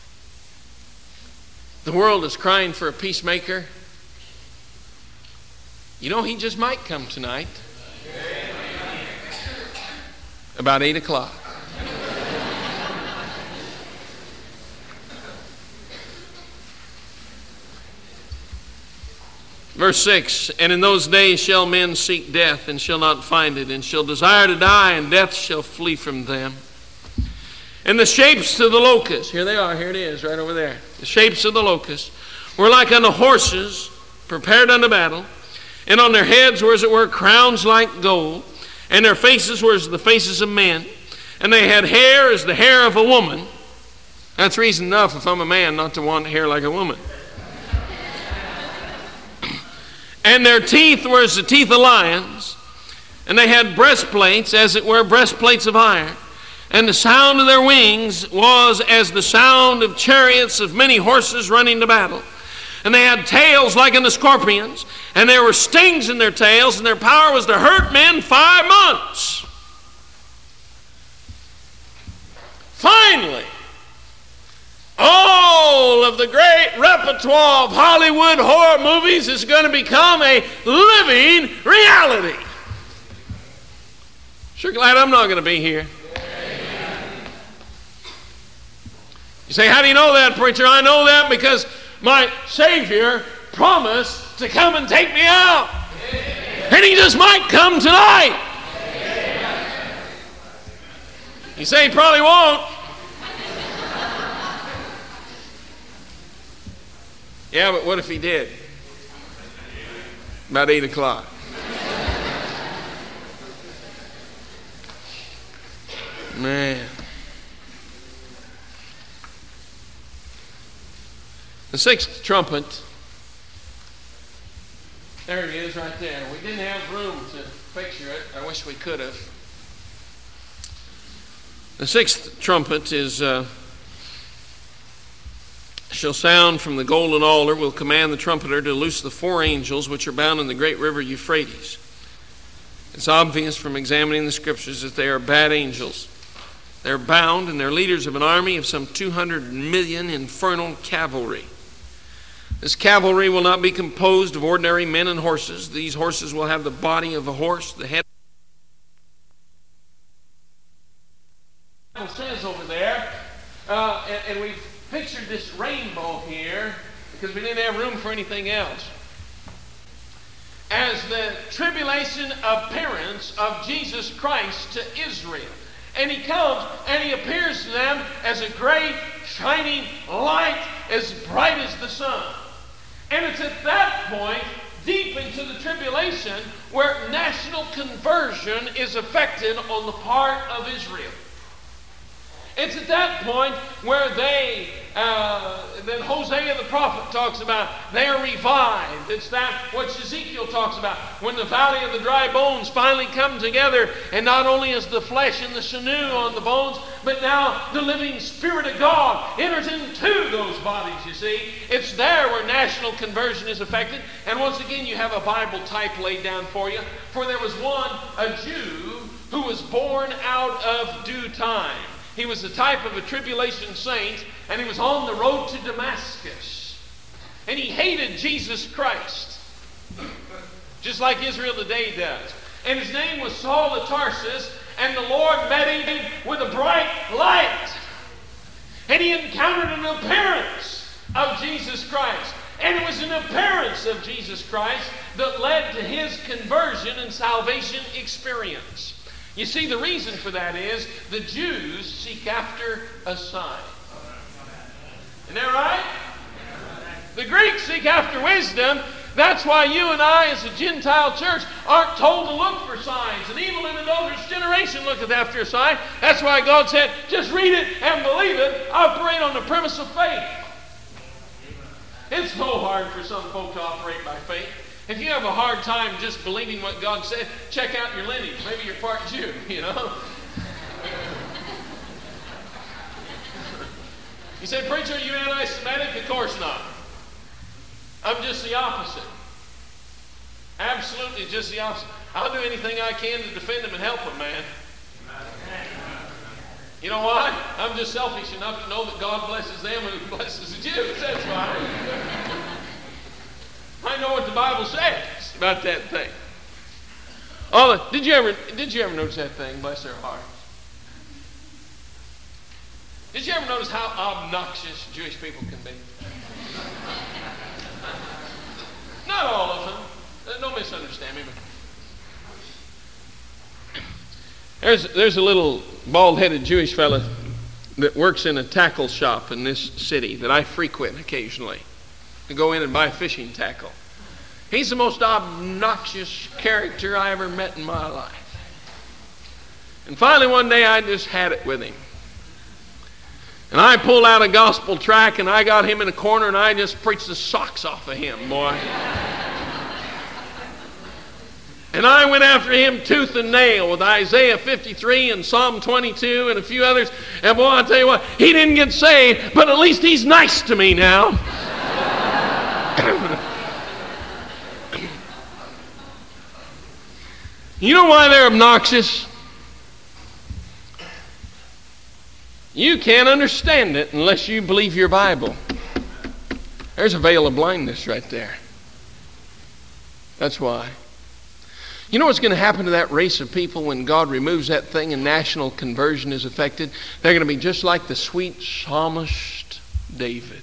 The world is crying for a peacemaker. You know, he just might come tonight. About 8 o'clock. Verse 6, and in those days shall men seek death, and shall not find it, and shall desire to die, and death shall flee from them. And the shapes of the locusts, here they are, here it is, right over there. The shapes of the locusts were like unto horses prepared unto battle, and on their heads were as it were crowns like gold, and their faces were as the faces of men, and they had hair as the hair of a woman. That's reason enough if I'm a man not to want hair like a woman. And their teeth were as the teeth of lions, and they had breastplates as it were breastplates of iron. And the sound of their wings was as the sound of chariots of many horses running to battle. And they had tails like unto scorpions, and there were stings in their tails, and their power was to hurt men 5 months. Finally, all of the great repertoire of Hollywood horror movies is going to become a living reality. Sure glad I'm not going to be here. You say, how do you know that, preacher? I know that because my Savior promised to come and take me out. And he just might come tonight. You say he probably won't. Yeah, but what if he did? About 8 o'clock. Man. The sixth trumpet. There it is right there. We didn't have room to picture it. I wish we could have. The sixth trumpet is shall sound from the golden altar, will command the trumpeter to loose the 4 angels which are bound in the great river Euphrates. It's obvious from examining the scriptures that they are bad angels. They're bound, and they're leaders of an army of some 200 million infernal cavalry. This cavalry will not be composed of ordinary men and horses. These horses will have the body of a horse, the head. It says over there, and we've pictured this rainbow here because we didn't have room for anything else, as the tribulation appearance of Jesus Christ to Israel. And he comes and he appears to them as a great shining light as bright as the sun. And it's at that point, deep into the tribulation, where national conversion is effected on the part of Israel. It's at that point where that Hosea the prophet talks about, they are revived. It's that what Ezekiel talks about, when the valley of the dry bones finally come together, and not only is the flesh and the sinew on the bones, but now the living Spirit of God enters into those bodies, you see. It's there where national conversion is effected. And once again, you have a Bible type laid down for you. For there was one, a Jew, who was born out of due time. He was the type of a tribulation saint, and he was on the road to Damascus. And he hated Jesus Christ, just like Israel today does. And his name was Saul of Tarsus, and the Lord met him with a bright light. And he encountered an appearance of Jesus Christ. And it was an appearance of Jesus Christ that led to his conversion and salvation experience. You see, the reason for that is the Jews seek after a sign. Isn't that right? The Greeks seek after wisdom. That's why you and I, as a Gentile church, aren't told to look for signs. And even in an older generation looketh after a sign. That's why God said, just read it and believe it. Operate on the premise of faith. It's so hard for some folk to operate by faith. If you have a hard time just believing what God said, check out your lineage. Maybe you're part Jew, you know. You say, preacher, are you anti-Semitic? Of course not. I'm just the opposite. Absolutely just the opposite. I'll do anything I can to defend them and help them, man. You know why? I'm just selfish enough to know that God blesses them and blesses the Jews. That's why. I know what the Bible says about that thing. Did you ever notice that thing? Bless their hearts. Did you ever notice how obnoxious Jewish people can be? Not all of them. Don't misunderstand me. But there's a little bald-headed Jewish fella that works in a tackle shop in this city that I frequent occasionally to go in and buy fishing tackle. He's the most obnoxious character I ever met in my life. And finally one day I just had it with him. And I pulled out a gospel tract and I got him in a corner and I just preached the socks off of him, boy. And I went after him tooth and nail with Isaiah 53 and Psalm 22 and a few others. And boy, I'll tell you what, he didn't get saved, but at least he's nice to me now. You know why they're obnoxious? You can't understand it unless you believe your Bible. There's a veil of blindness right there. That's why. You know what's going to happen to that race of people when God removes that thing and national conversion is effected? They're going to be just like the sweet psalmist David.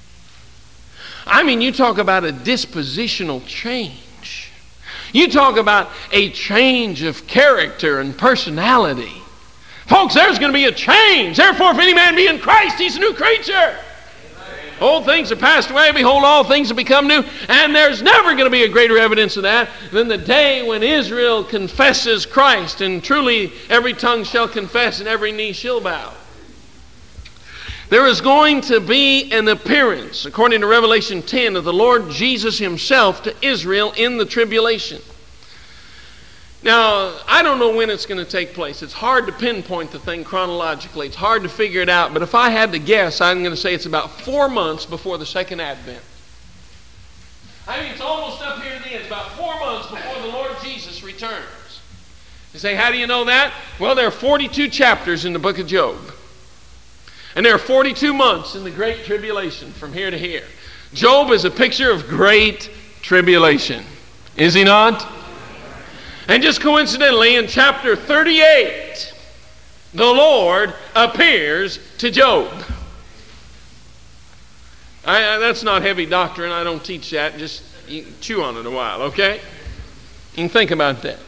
I mean, you talk about a dispositional change. You talk about a change of character and personality Folks, there's going to be a change. Therefore, if any man be in Christ, he's a new creature. Old things have passed away. Behold, all things have become new. And there's never going to be a greater evidence of that than the day when Israel confesses Christ. And truly, every tongue shall confess and every knee shall bow. There is going to be an appearance, according to Revelation 10, of the Lord Jesus himself to Israel in the tribulation. Now, I don't know when it's going to take place. It's hard to pinpoint the thing chronologically. It's hard to figure it out. But if I had to guess, I'm going to say it's about 4 months before the second advent. I mean, it's almost up here at the end. It's about 4 months before the Lord Jesus returns. You say, how do you know that? Well, there are 42 chapters in the book of Job. And there are 42 months in the great tribulation from here to here. Job is a picture of great tribulation. Is he not? And just coincidentally, in chapter 38, the Lord appears to Job. That's not heavy doctrine. I don't teach that. Just you chew on it a while, okay? You can think about that.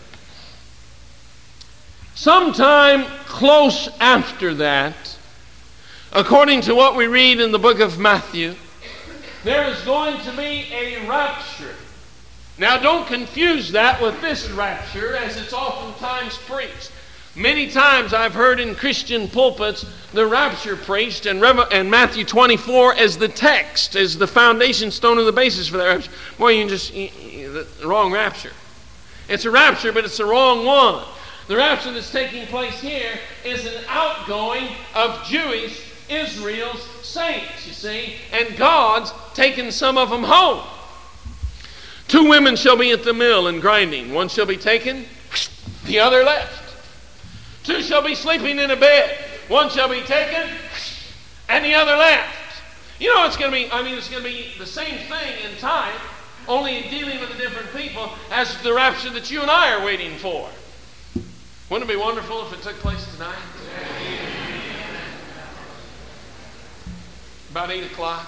Sometime close after that, according to what we read in the book of Matthew, there is going to be a rapture. Now, don't confuse that with this rapture, as it's oftentimes preached. Many times I've heard in Christian pulpits the rapture preached and Matthew 24 as the text, as the foundation stone and the basis for that rapture. Boy, you can just, the wrong rapture. It's a rapture, but it's the wrong one. The rapture that's taking place here is an outgoing of Jewish Israel's saints, you see, and God's taken some of them home. 2 women shall be at the mill and grinding. One shall be taken, the other left. 2 shall be sleeping in a bed. One shall be taken, and the other left. You know, it's going to be the same thing in time, only dealing with the different people as the rapture that you and I are waiting for. Wouldn't it be wonderful if it took place tonight? About 8 o'clock.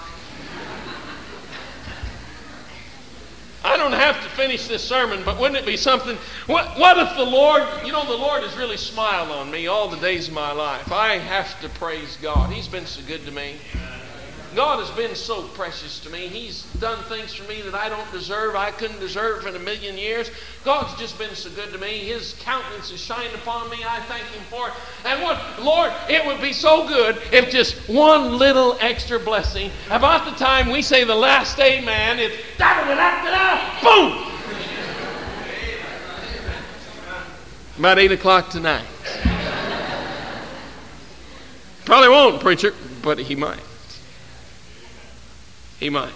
I don't have to finish this sermon, but wouldn't it be something? What if the Lord has really smiled on me all the days of my life. I have to praise God. He's been so good to me. God has been so precious to me. He's done things for me that I don't deserve. I couldn't deserve in a million years. God's just been so good to me. His countenance has shined upon me. I thank Him for it. And Lord, it would be so good if just one little extra blessing, about the time we say the last amen, it's da-da-da-da-da, boom! About 8 o'clock tonight. Probably won't, preacher, but he might. He might.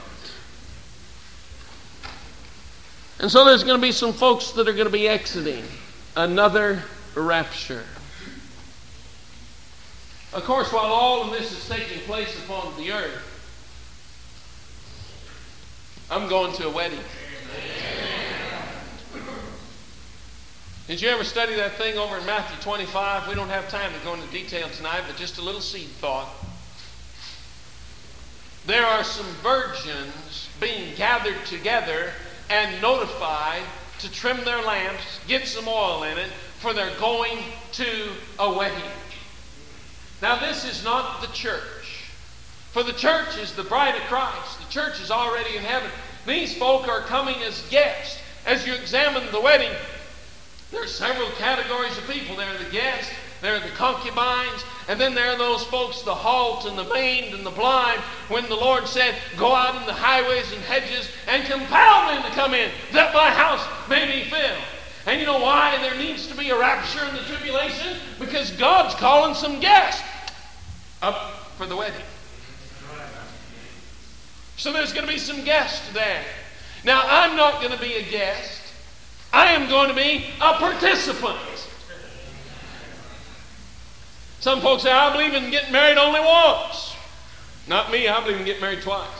And so there's going to be some folks that are going to be exiting another rapture. Of course, while all of this is taking place upon the earth, I'm going to a wedding. Did you ever study that thing over in Matthew 25? We don't have time to go into detail tonight, but just a little seed thought. There are some virgins being gathered together and notified to trim their lamps, get some oil in it, for they're going to a wedding. Now, this is not the church. For the church is the bride of Christ. The church is already in heaven. These folk are coming as guests. As you examine the wedding, there are several categories of people. There are the guests, there are the concubines, and then there are those folks, the halt and the maimed and the blind, when the Lord said, go out in the highways and hedges and compel them to come in, that my house may be filled. And you know why there needs to be a rapture in the tribulation? Because God's calling some guests up for the wedding. So there's going to be some guests there. Now, I'm not going to be a guest. I am going to be a participant. Some folks say, I believe in getting married only once. Not me, I believe in getting married twice.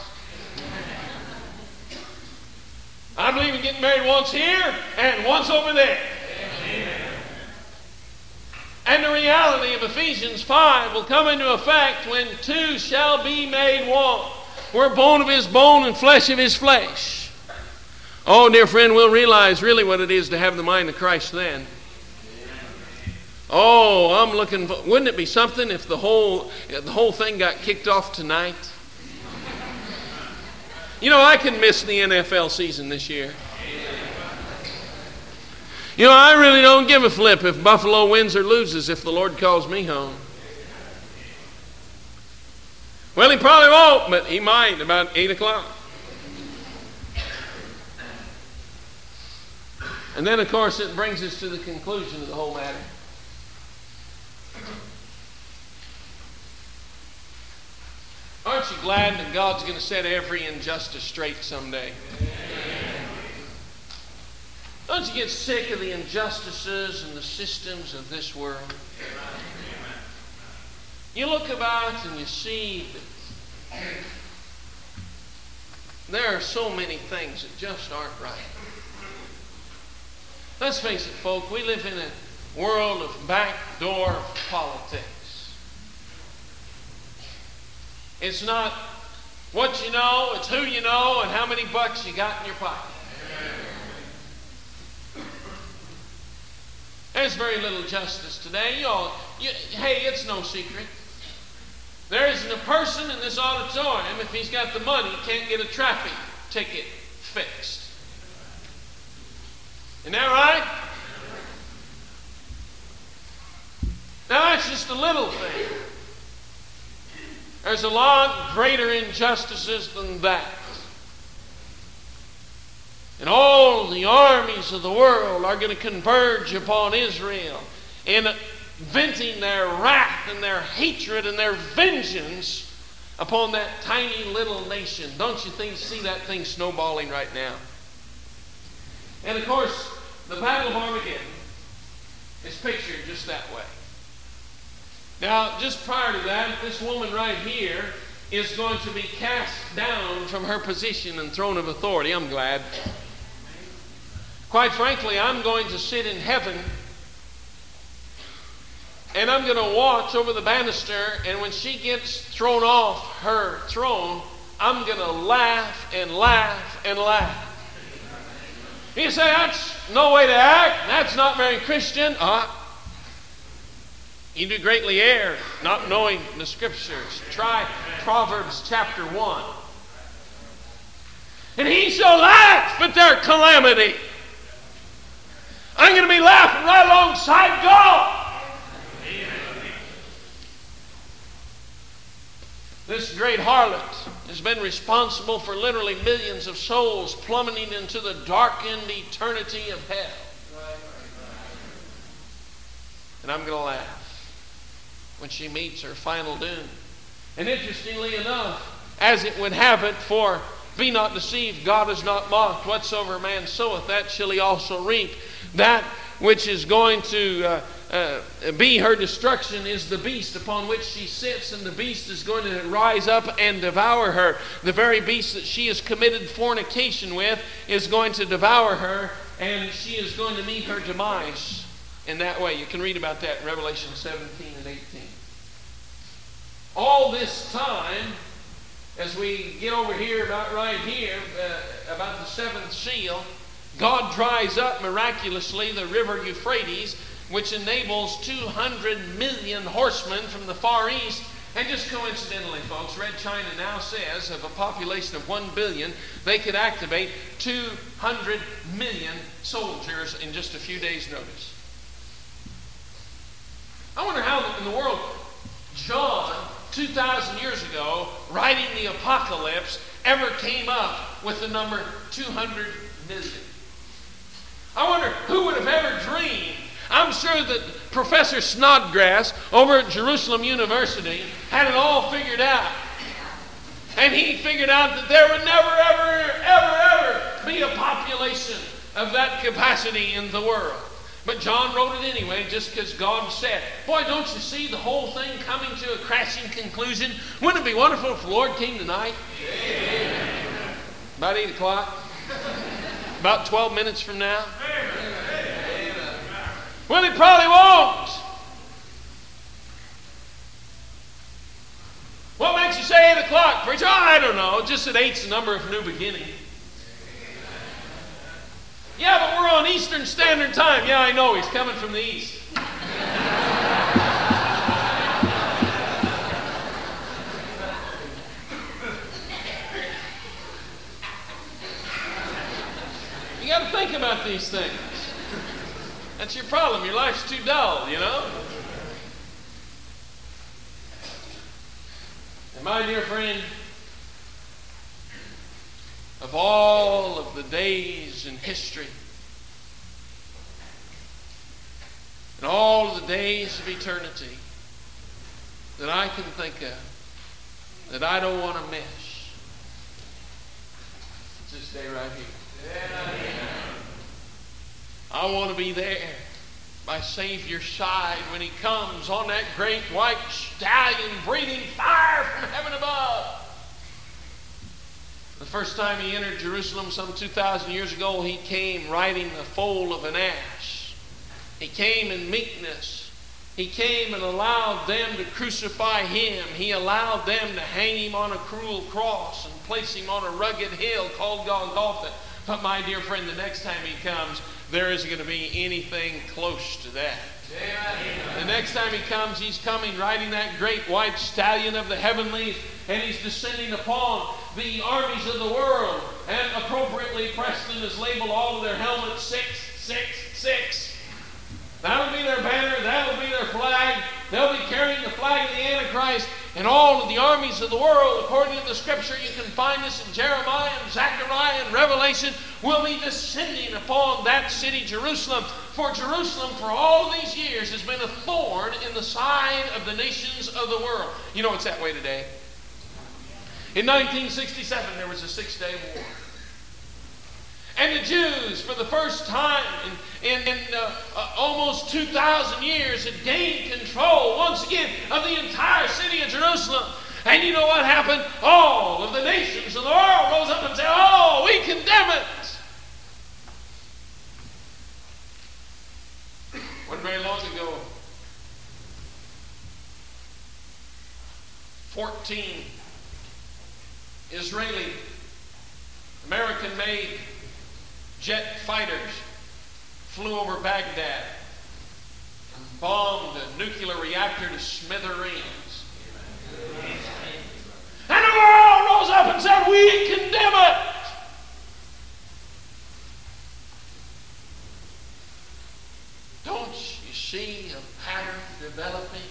I believe in getting married once here and once over there. Amen. And the reality of Ephesians 5 will come into effect when 2 shall be made one. We're bone of his bone and flesh of his flesh. Oh, dear friend, we'll realize really what it is to have the mind of Christ then. Oh, I'm looking for, wouldn't it be something if the whole thing got kicked off tonight? You know, I can miss the NFL season this year. You know, I really don't give a flip if Buffalo wins or loses if the Lord calls me home. Well, he probably won't, but he might about 8 o'clock. And then, of course, it brings us to the conclusion of the whole matter. Aren't you glad that God's going to set every injustice straight someday? Don't you get sick of the injustices and the systems of this world? You look about and you see that there are so many things that just aren't right. Let's face it, folk, we live in a world of backdoor politics. It's not what you know, it's who you know and how many bucks you got in your pocket. There's very little justice today. Hey, it's no secret. There isn't a person in this auditorium, if he's got the money, can't get a traffic ticket fixed. Isn't that right? Now, that's just a little thing. There's a lot greater injustices than that. And all the armies of the world are going to converge upon Israel in venting their wrath and their hatred and their vengeance upon that tiny little nation. Don't you see that thing snowballing right now? And of course, the Battle of Armageddon is pictured just that way. Now, just prior to that, this woman right here is going to be cast down from her position and throne of authority. I'm glad. Quite frankly, I'm going to sit in heaven and I'm going to watch over the banister, and when she gets thrown off her throne, I'm going to laugh and laugh and laugh. You say, that's no way to act. That's not very Christian. You do greatly err, not knowing the Scriptures. Try Proverbs chapter 1. And he shall laugh at their calamity. I'm going to be laughing right alongside God. This great harlot has been responsible for literally millions of souls plummeting into the darkened eternity of hell. And I'm going to laugh when she meets her final doom. And interestingly enough, as it would have it, for be not deceived, God is not mocked. Whatsoever a man soweth, that shall he also reap. That which is going to be her destruction is the beast upon which she sits, and the beast is going to rise up and devour her. The very beast that she has committed fornication with is going to devour her, and she is going to meet her demise in that way. You can read about that in Revelation 17 and 18. All this time, as we get over here, about right here, about the seventh seal, God dries up miraculously the river Euphrates, which enables 200 million horsemen from the Far East. And just coincidentally, folks, Red China now says of a population of 1 billion, they could activate 200 million soldiers in just a few days' notice. I wonder how in the world John, 2,000 years ago, writing the Apocalypse, ever came up with the number 200 million. I wonder who would have ever dreamed. I'm sure that Professor Snodgrass over at Jerusalem University had it all figured out. And he figured out that there would never, ever be a population of that capacity in the world. But John wrote it anyway just because God said. Boy, don't you see the whole thing coming to a crashing conclusion? Wouldn't it be wonderful if the Lord came tonight? Amen. About 8 o'clock? About 12 minutes from now? Well, he probably won't. What makes you say 8 o'clock, preacher? Oh, I don't know. Just that 8's the number of new beginning. Yeah, but we're on Eastern Standard Time. Yeah, I know. He's coming from the east. think about these things. That's your problem. Your life's too dull, you know. And my dear friend, of all of the days in history, and all of the days of eternity that I can think of, that I don't want to miss, it's this day right here. Yeah. I want to be there by Savior's side when He comes on that great white stallion, breathing fire from heaven above. The first time He entered Jerusalem some 2,000 years ago, He came riding the foal of an ass. He came in meekness. He came and allowed them to crucify Him. He allowed them to hang Him on a cruel cross and place Him on a rugged hill called Golgotha. But my dear friend, the next time He comes, there isn't going to be anything close to that. Amen. The next time He comes, He's coming riding that great white stallion of the heavenlies, and He's descending upon the armies of the world. And appropriately, Preston has labeled all of their helmets 666. That'll be their banner. That'll be their flag. They'll be carrying the flag of the Antichrist. And all of the armies of the world, according to the Scripture, you can find this in Jeremiah and Zechariah and Revelation, will be descending upon that city, Jerusalem. For Jerusalem, for all of these years, has been a thorn in the side of the nations of the world. You know it's that way today. In 1967, there was a 6-day war. And the Jews, for the first time in almost 2,000 years, had gained control once again of the entire city of Jerusalem. And you know what happened? All of the nations of the world rose up and said, "Oh, we condemn it." Wasn't very long ago, 14 Israeli, American-made jet fighters flew over Baghdad and bombed a nuclear reactor to smithereens. And the world rose up and said, "We condemn it." Don't you see a pattern developing?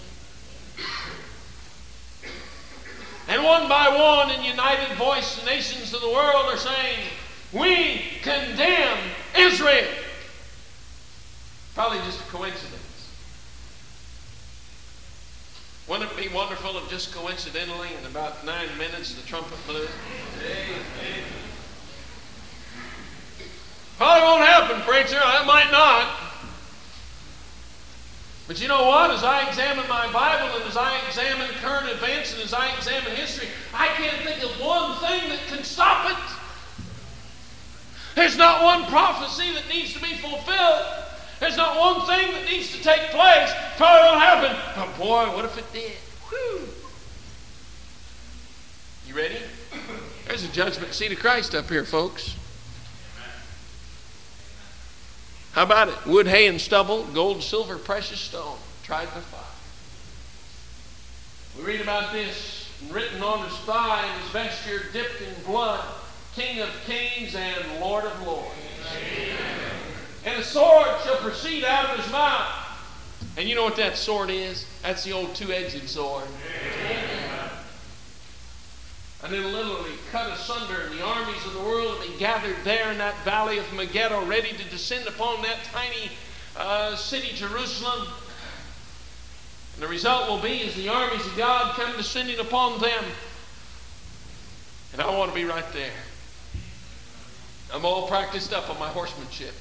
And one by one, in united voice, the nations of the world are saying, "We condemn Israel." Probably just a coincidence. Wouldn't it be wonderful if just coincidentally in about 9 minutes the trumpet blew? Probably won't happen, preacher. It might not. But you know what? As I examine my Bible and as I examine current events and as I examine history, I can't think of one thing that can stop it. There's not one prophecy that needs to be fulfilled. There's not one thing that needs to take place. Probably won't happen. But boy, what if it did? Whew. You ready? There's a judgment seat of Christ up here, folks. How about it? Wood, hay, and stubble, gold, silver, precious stone, tried by fire. We read about this written on his thigh and his vesture dipped in blood, King of kings and Lord of lords. Amen. And a sword shall proceed out of his mouth. And you know what that sword is? That's the old two-edged sword. Amen. And it'll literally cut asunder, and the armies of the world will be gathered there in that valley of Megiddo, ready to descend upon that tiny city, Jerusalem. And the result will be as the armies of God come descending upon them. And I want to be right there. I'm all practiced up on my horsemanship.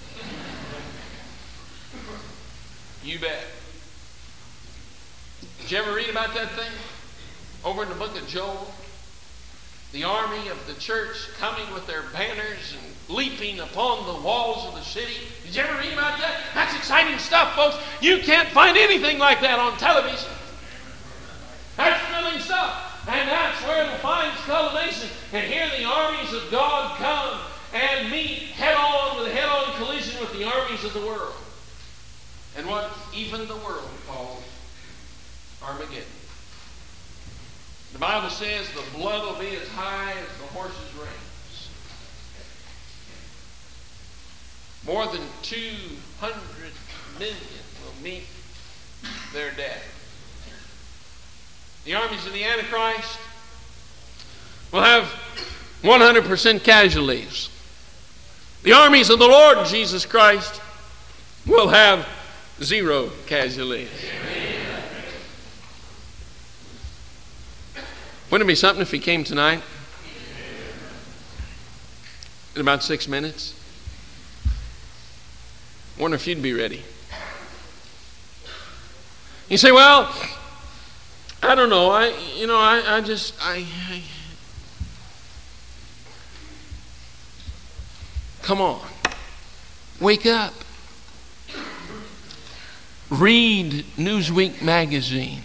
You bet. Did you ever read about that thing? Over in the book of Joel? The army of the church coming with their banners and leaping upon the walls of the city. Did you ever read about that? That's exciting stuff, folks. You can't find anything like that on television. That's thrilling stuff. And that's where the fine culmination. And here the armies of God come and meet head-on with a head-on collision with the armies of the world. And what even the world calls Armageddon. The Bible says the blood will be as high as the horse's reins. more than 200 million will meet their death. The armies of the Antichrist will have 100% casualties. The armies of the Lord Jesus Christ will have 0 casualties. Amen. Wouldn't it be something if he came tonight? In about 6 minutes? Wonder if you'd be ready. You say, well, I don't know. Come on. Wake up. Read Newsweek magazine.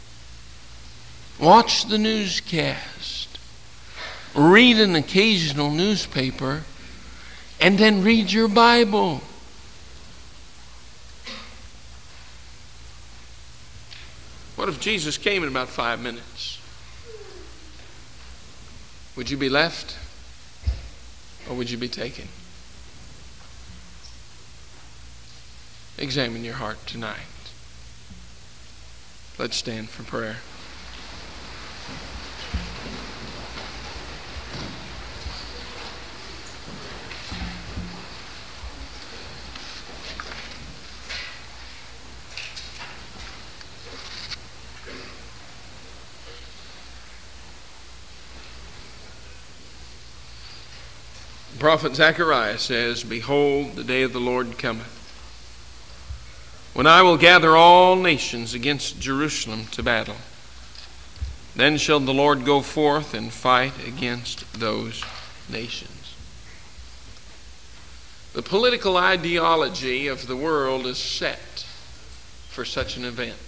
Watch the newscast. Read an occasional newspaper. And then read your Bible. What if Jesus came in about 5 minutes? Would you be left? Or would you be taken? Examine your heart tonight. Let's stand for prayer. The prophet Zechariah says, behold, the day of the Lord cometh, when I will gather all nations against Jerusalem to battle. Then shall the Lord go forth and fight against those nations. The political ideology of the world is set for such an event.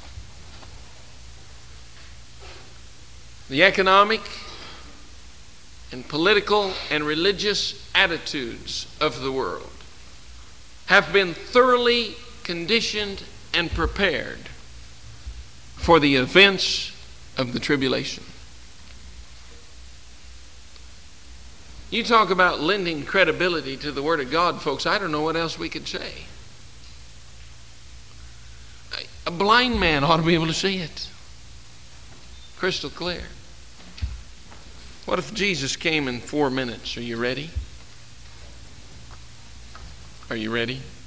The economic and political and religious attitudes of the world have been thoroughly conditioned and prepared for the events of the tribulation. You talk about lending credibility to the Word of God, folks. I don't know what else we could say. A blind man ought to be able to see it crystal clear. What if Jesus came in 4 minutes? Are you ready? Are you ready?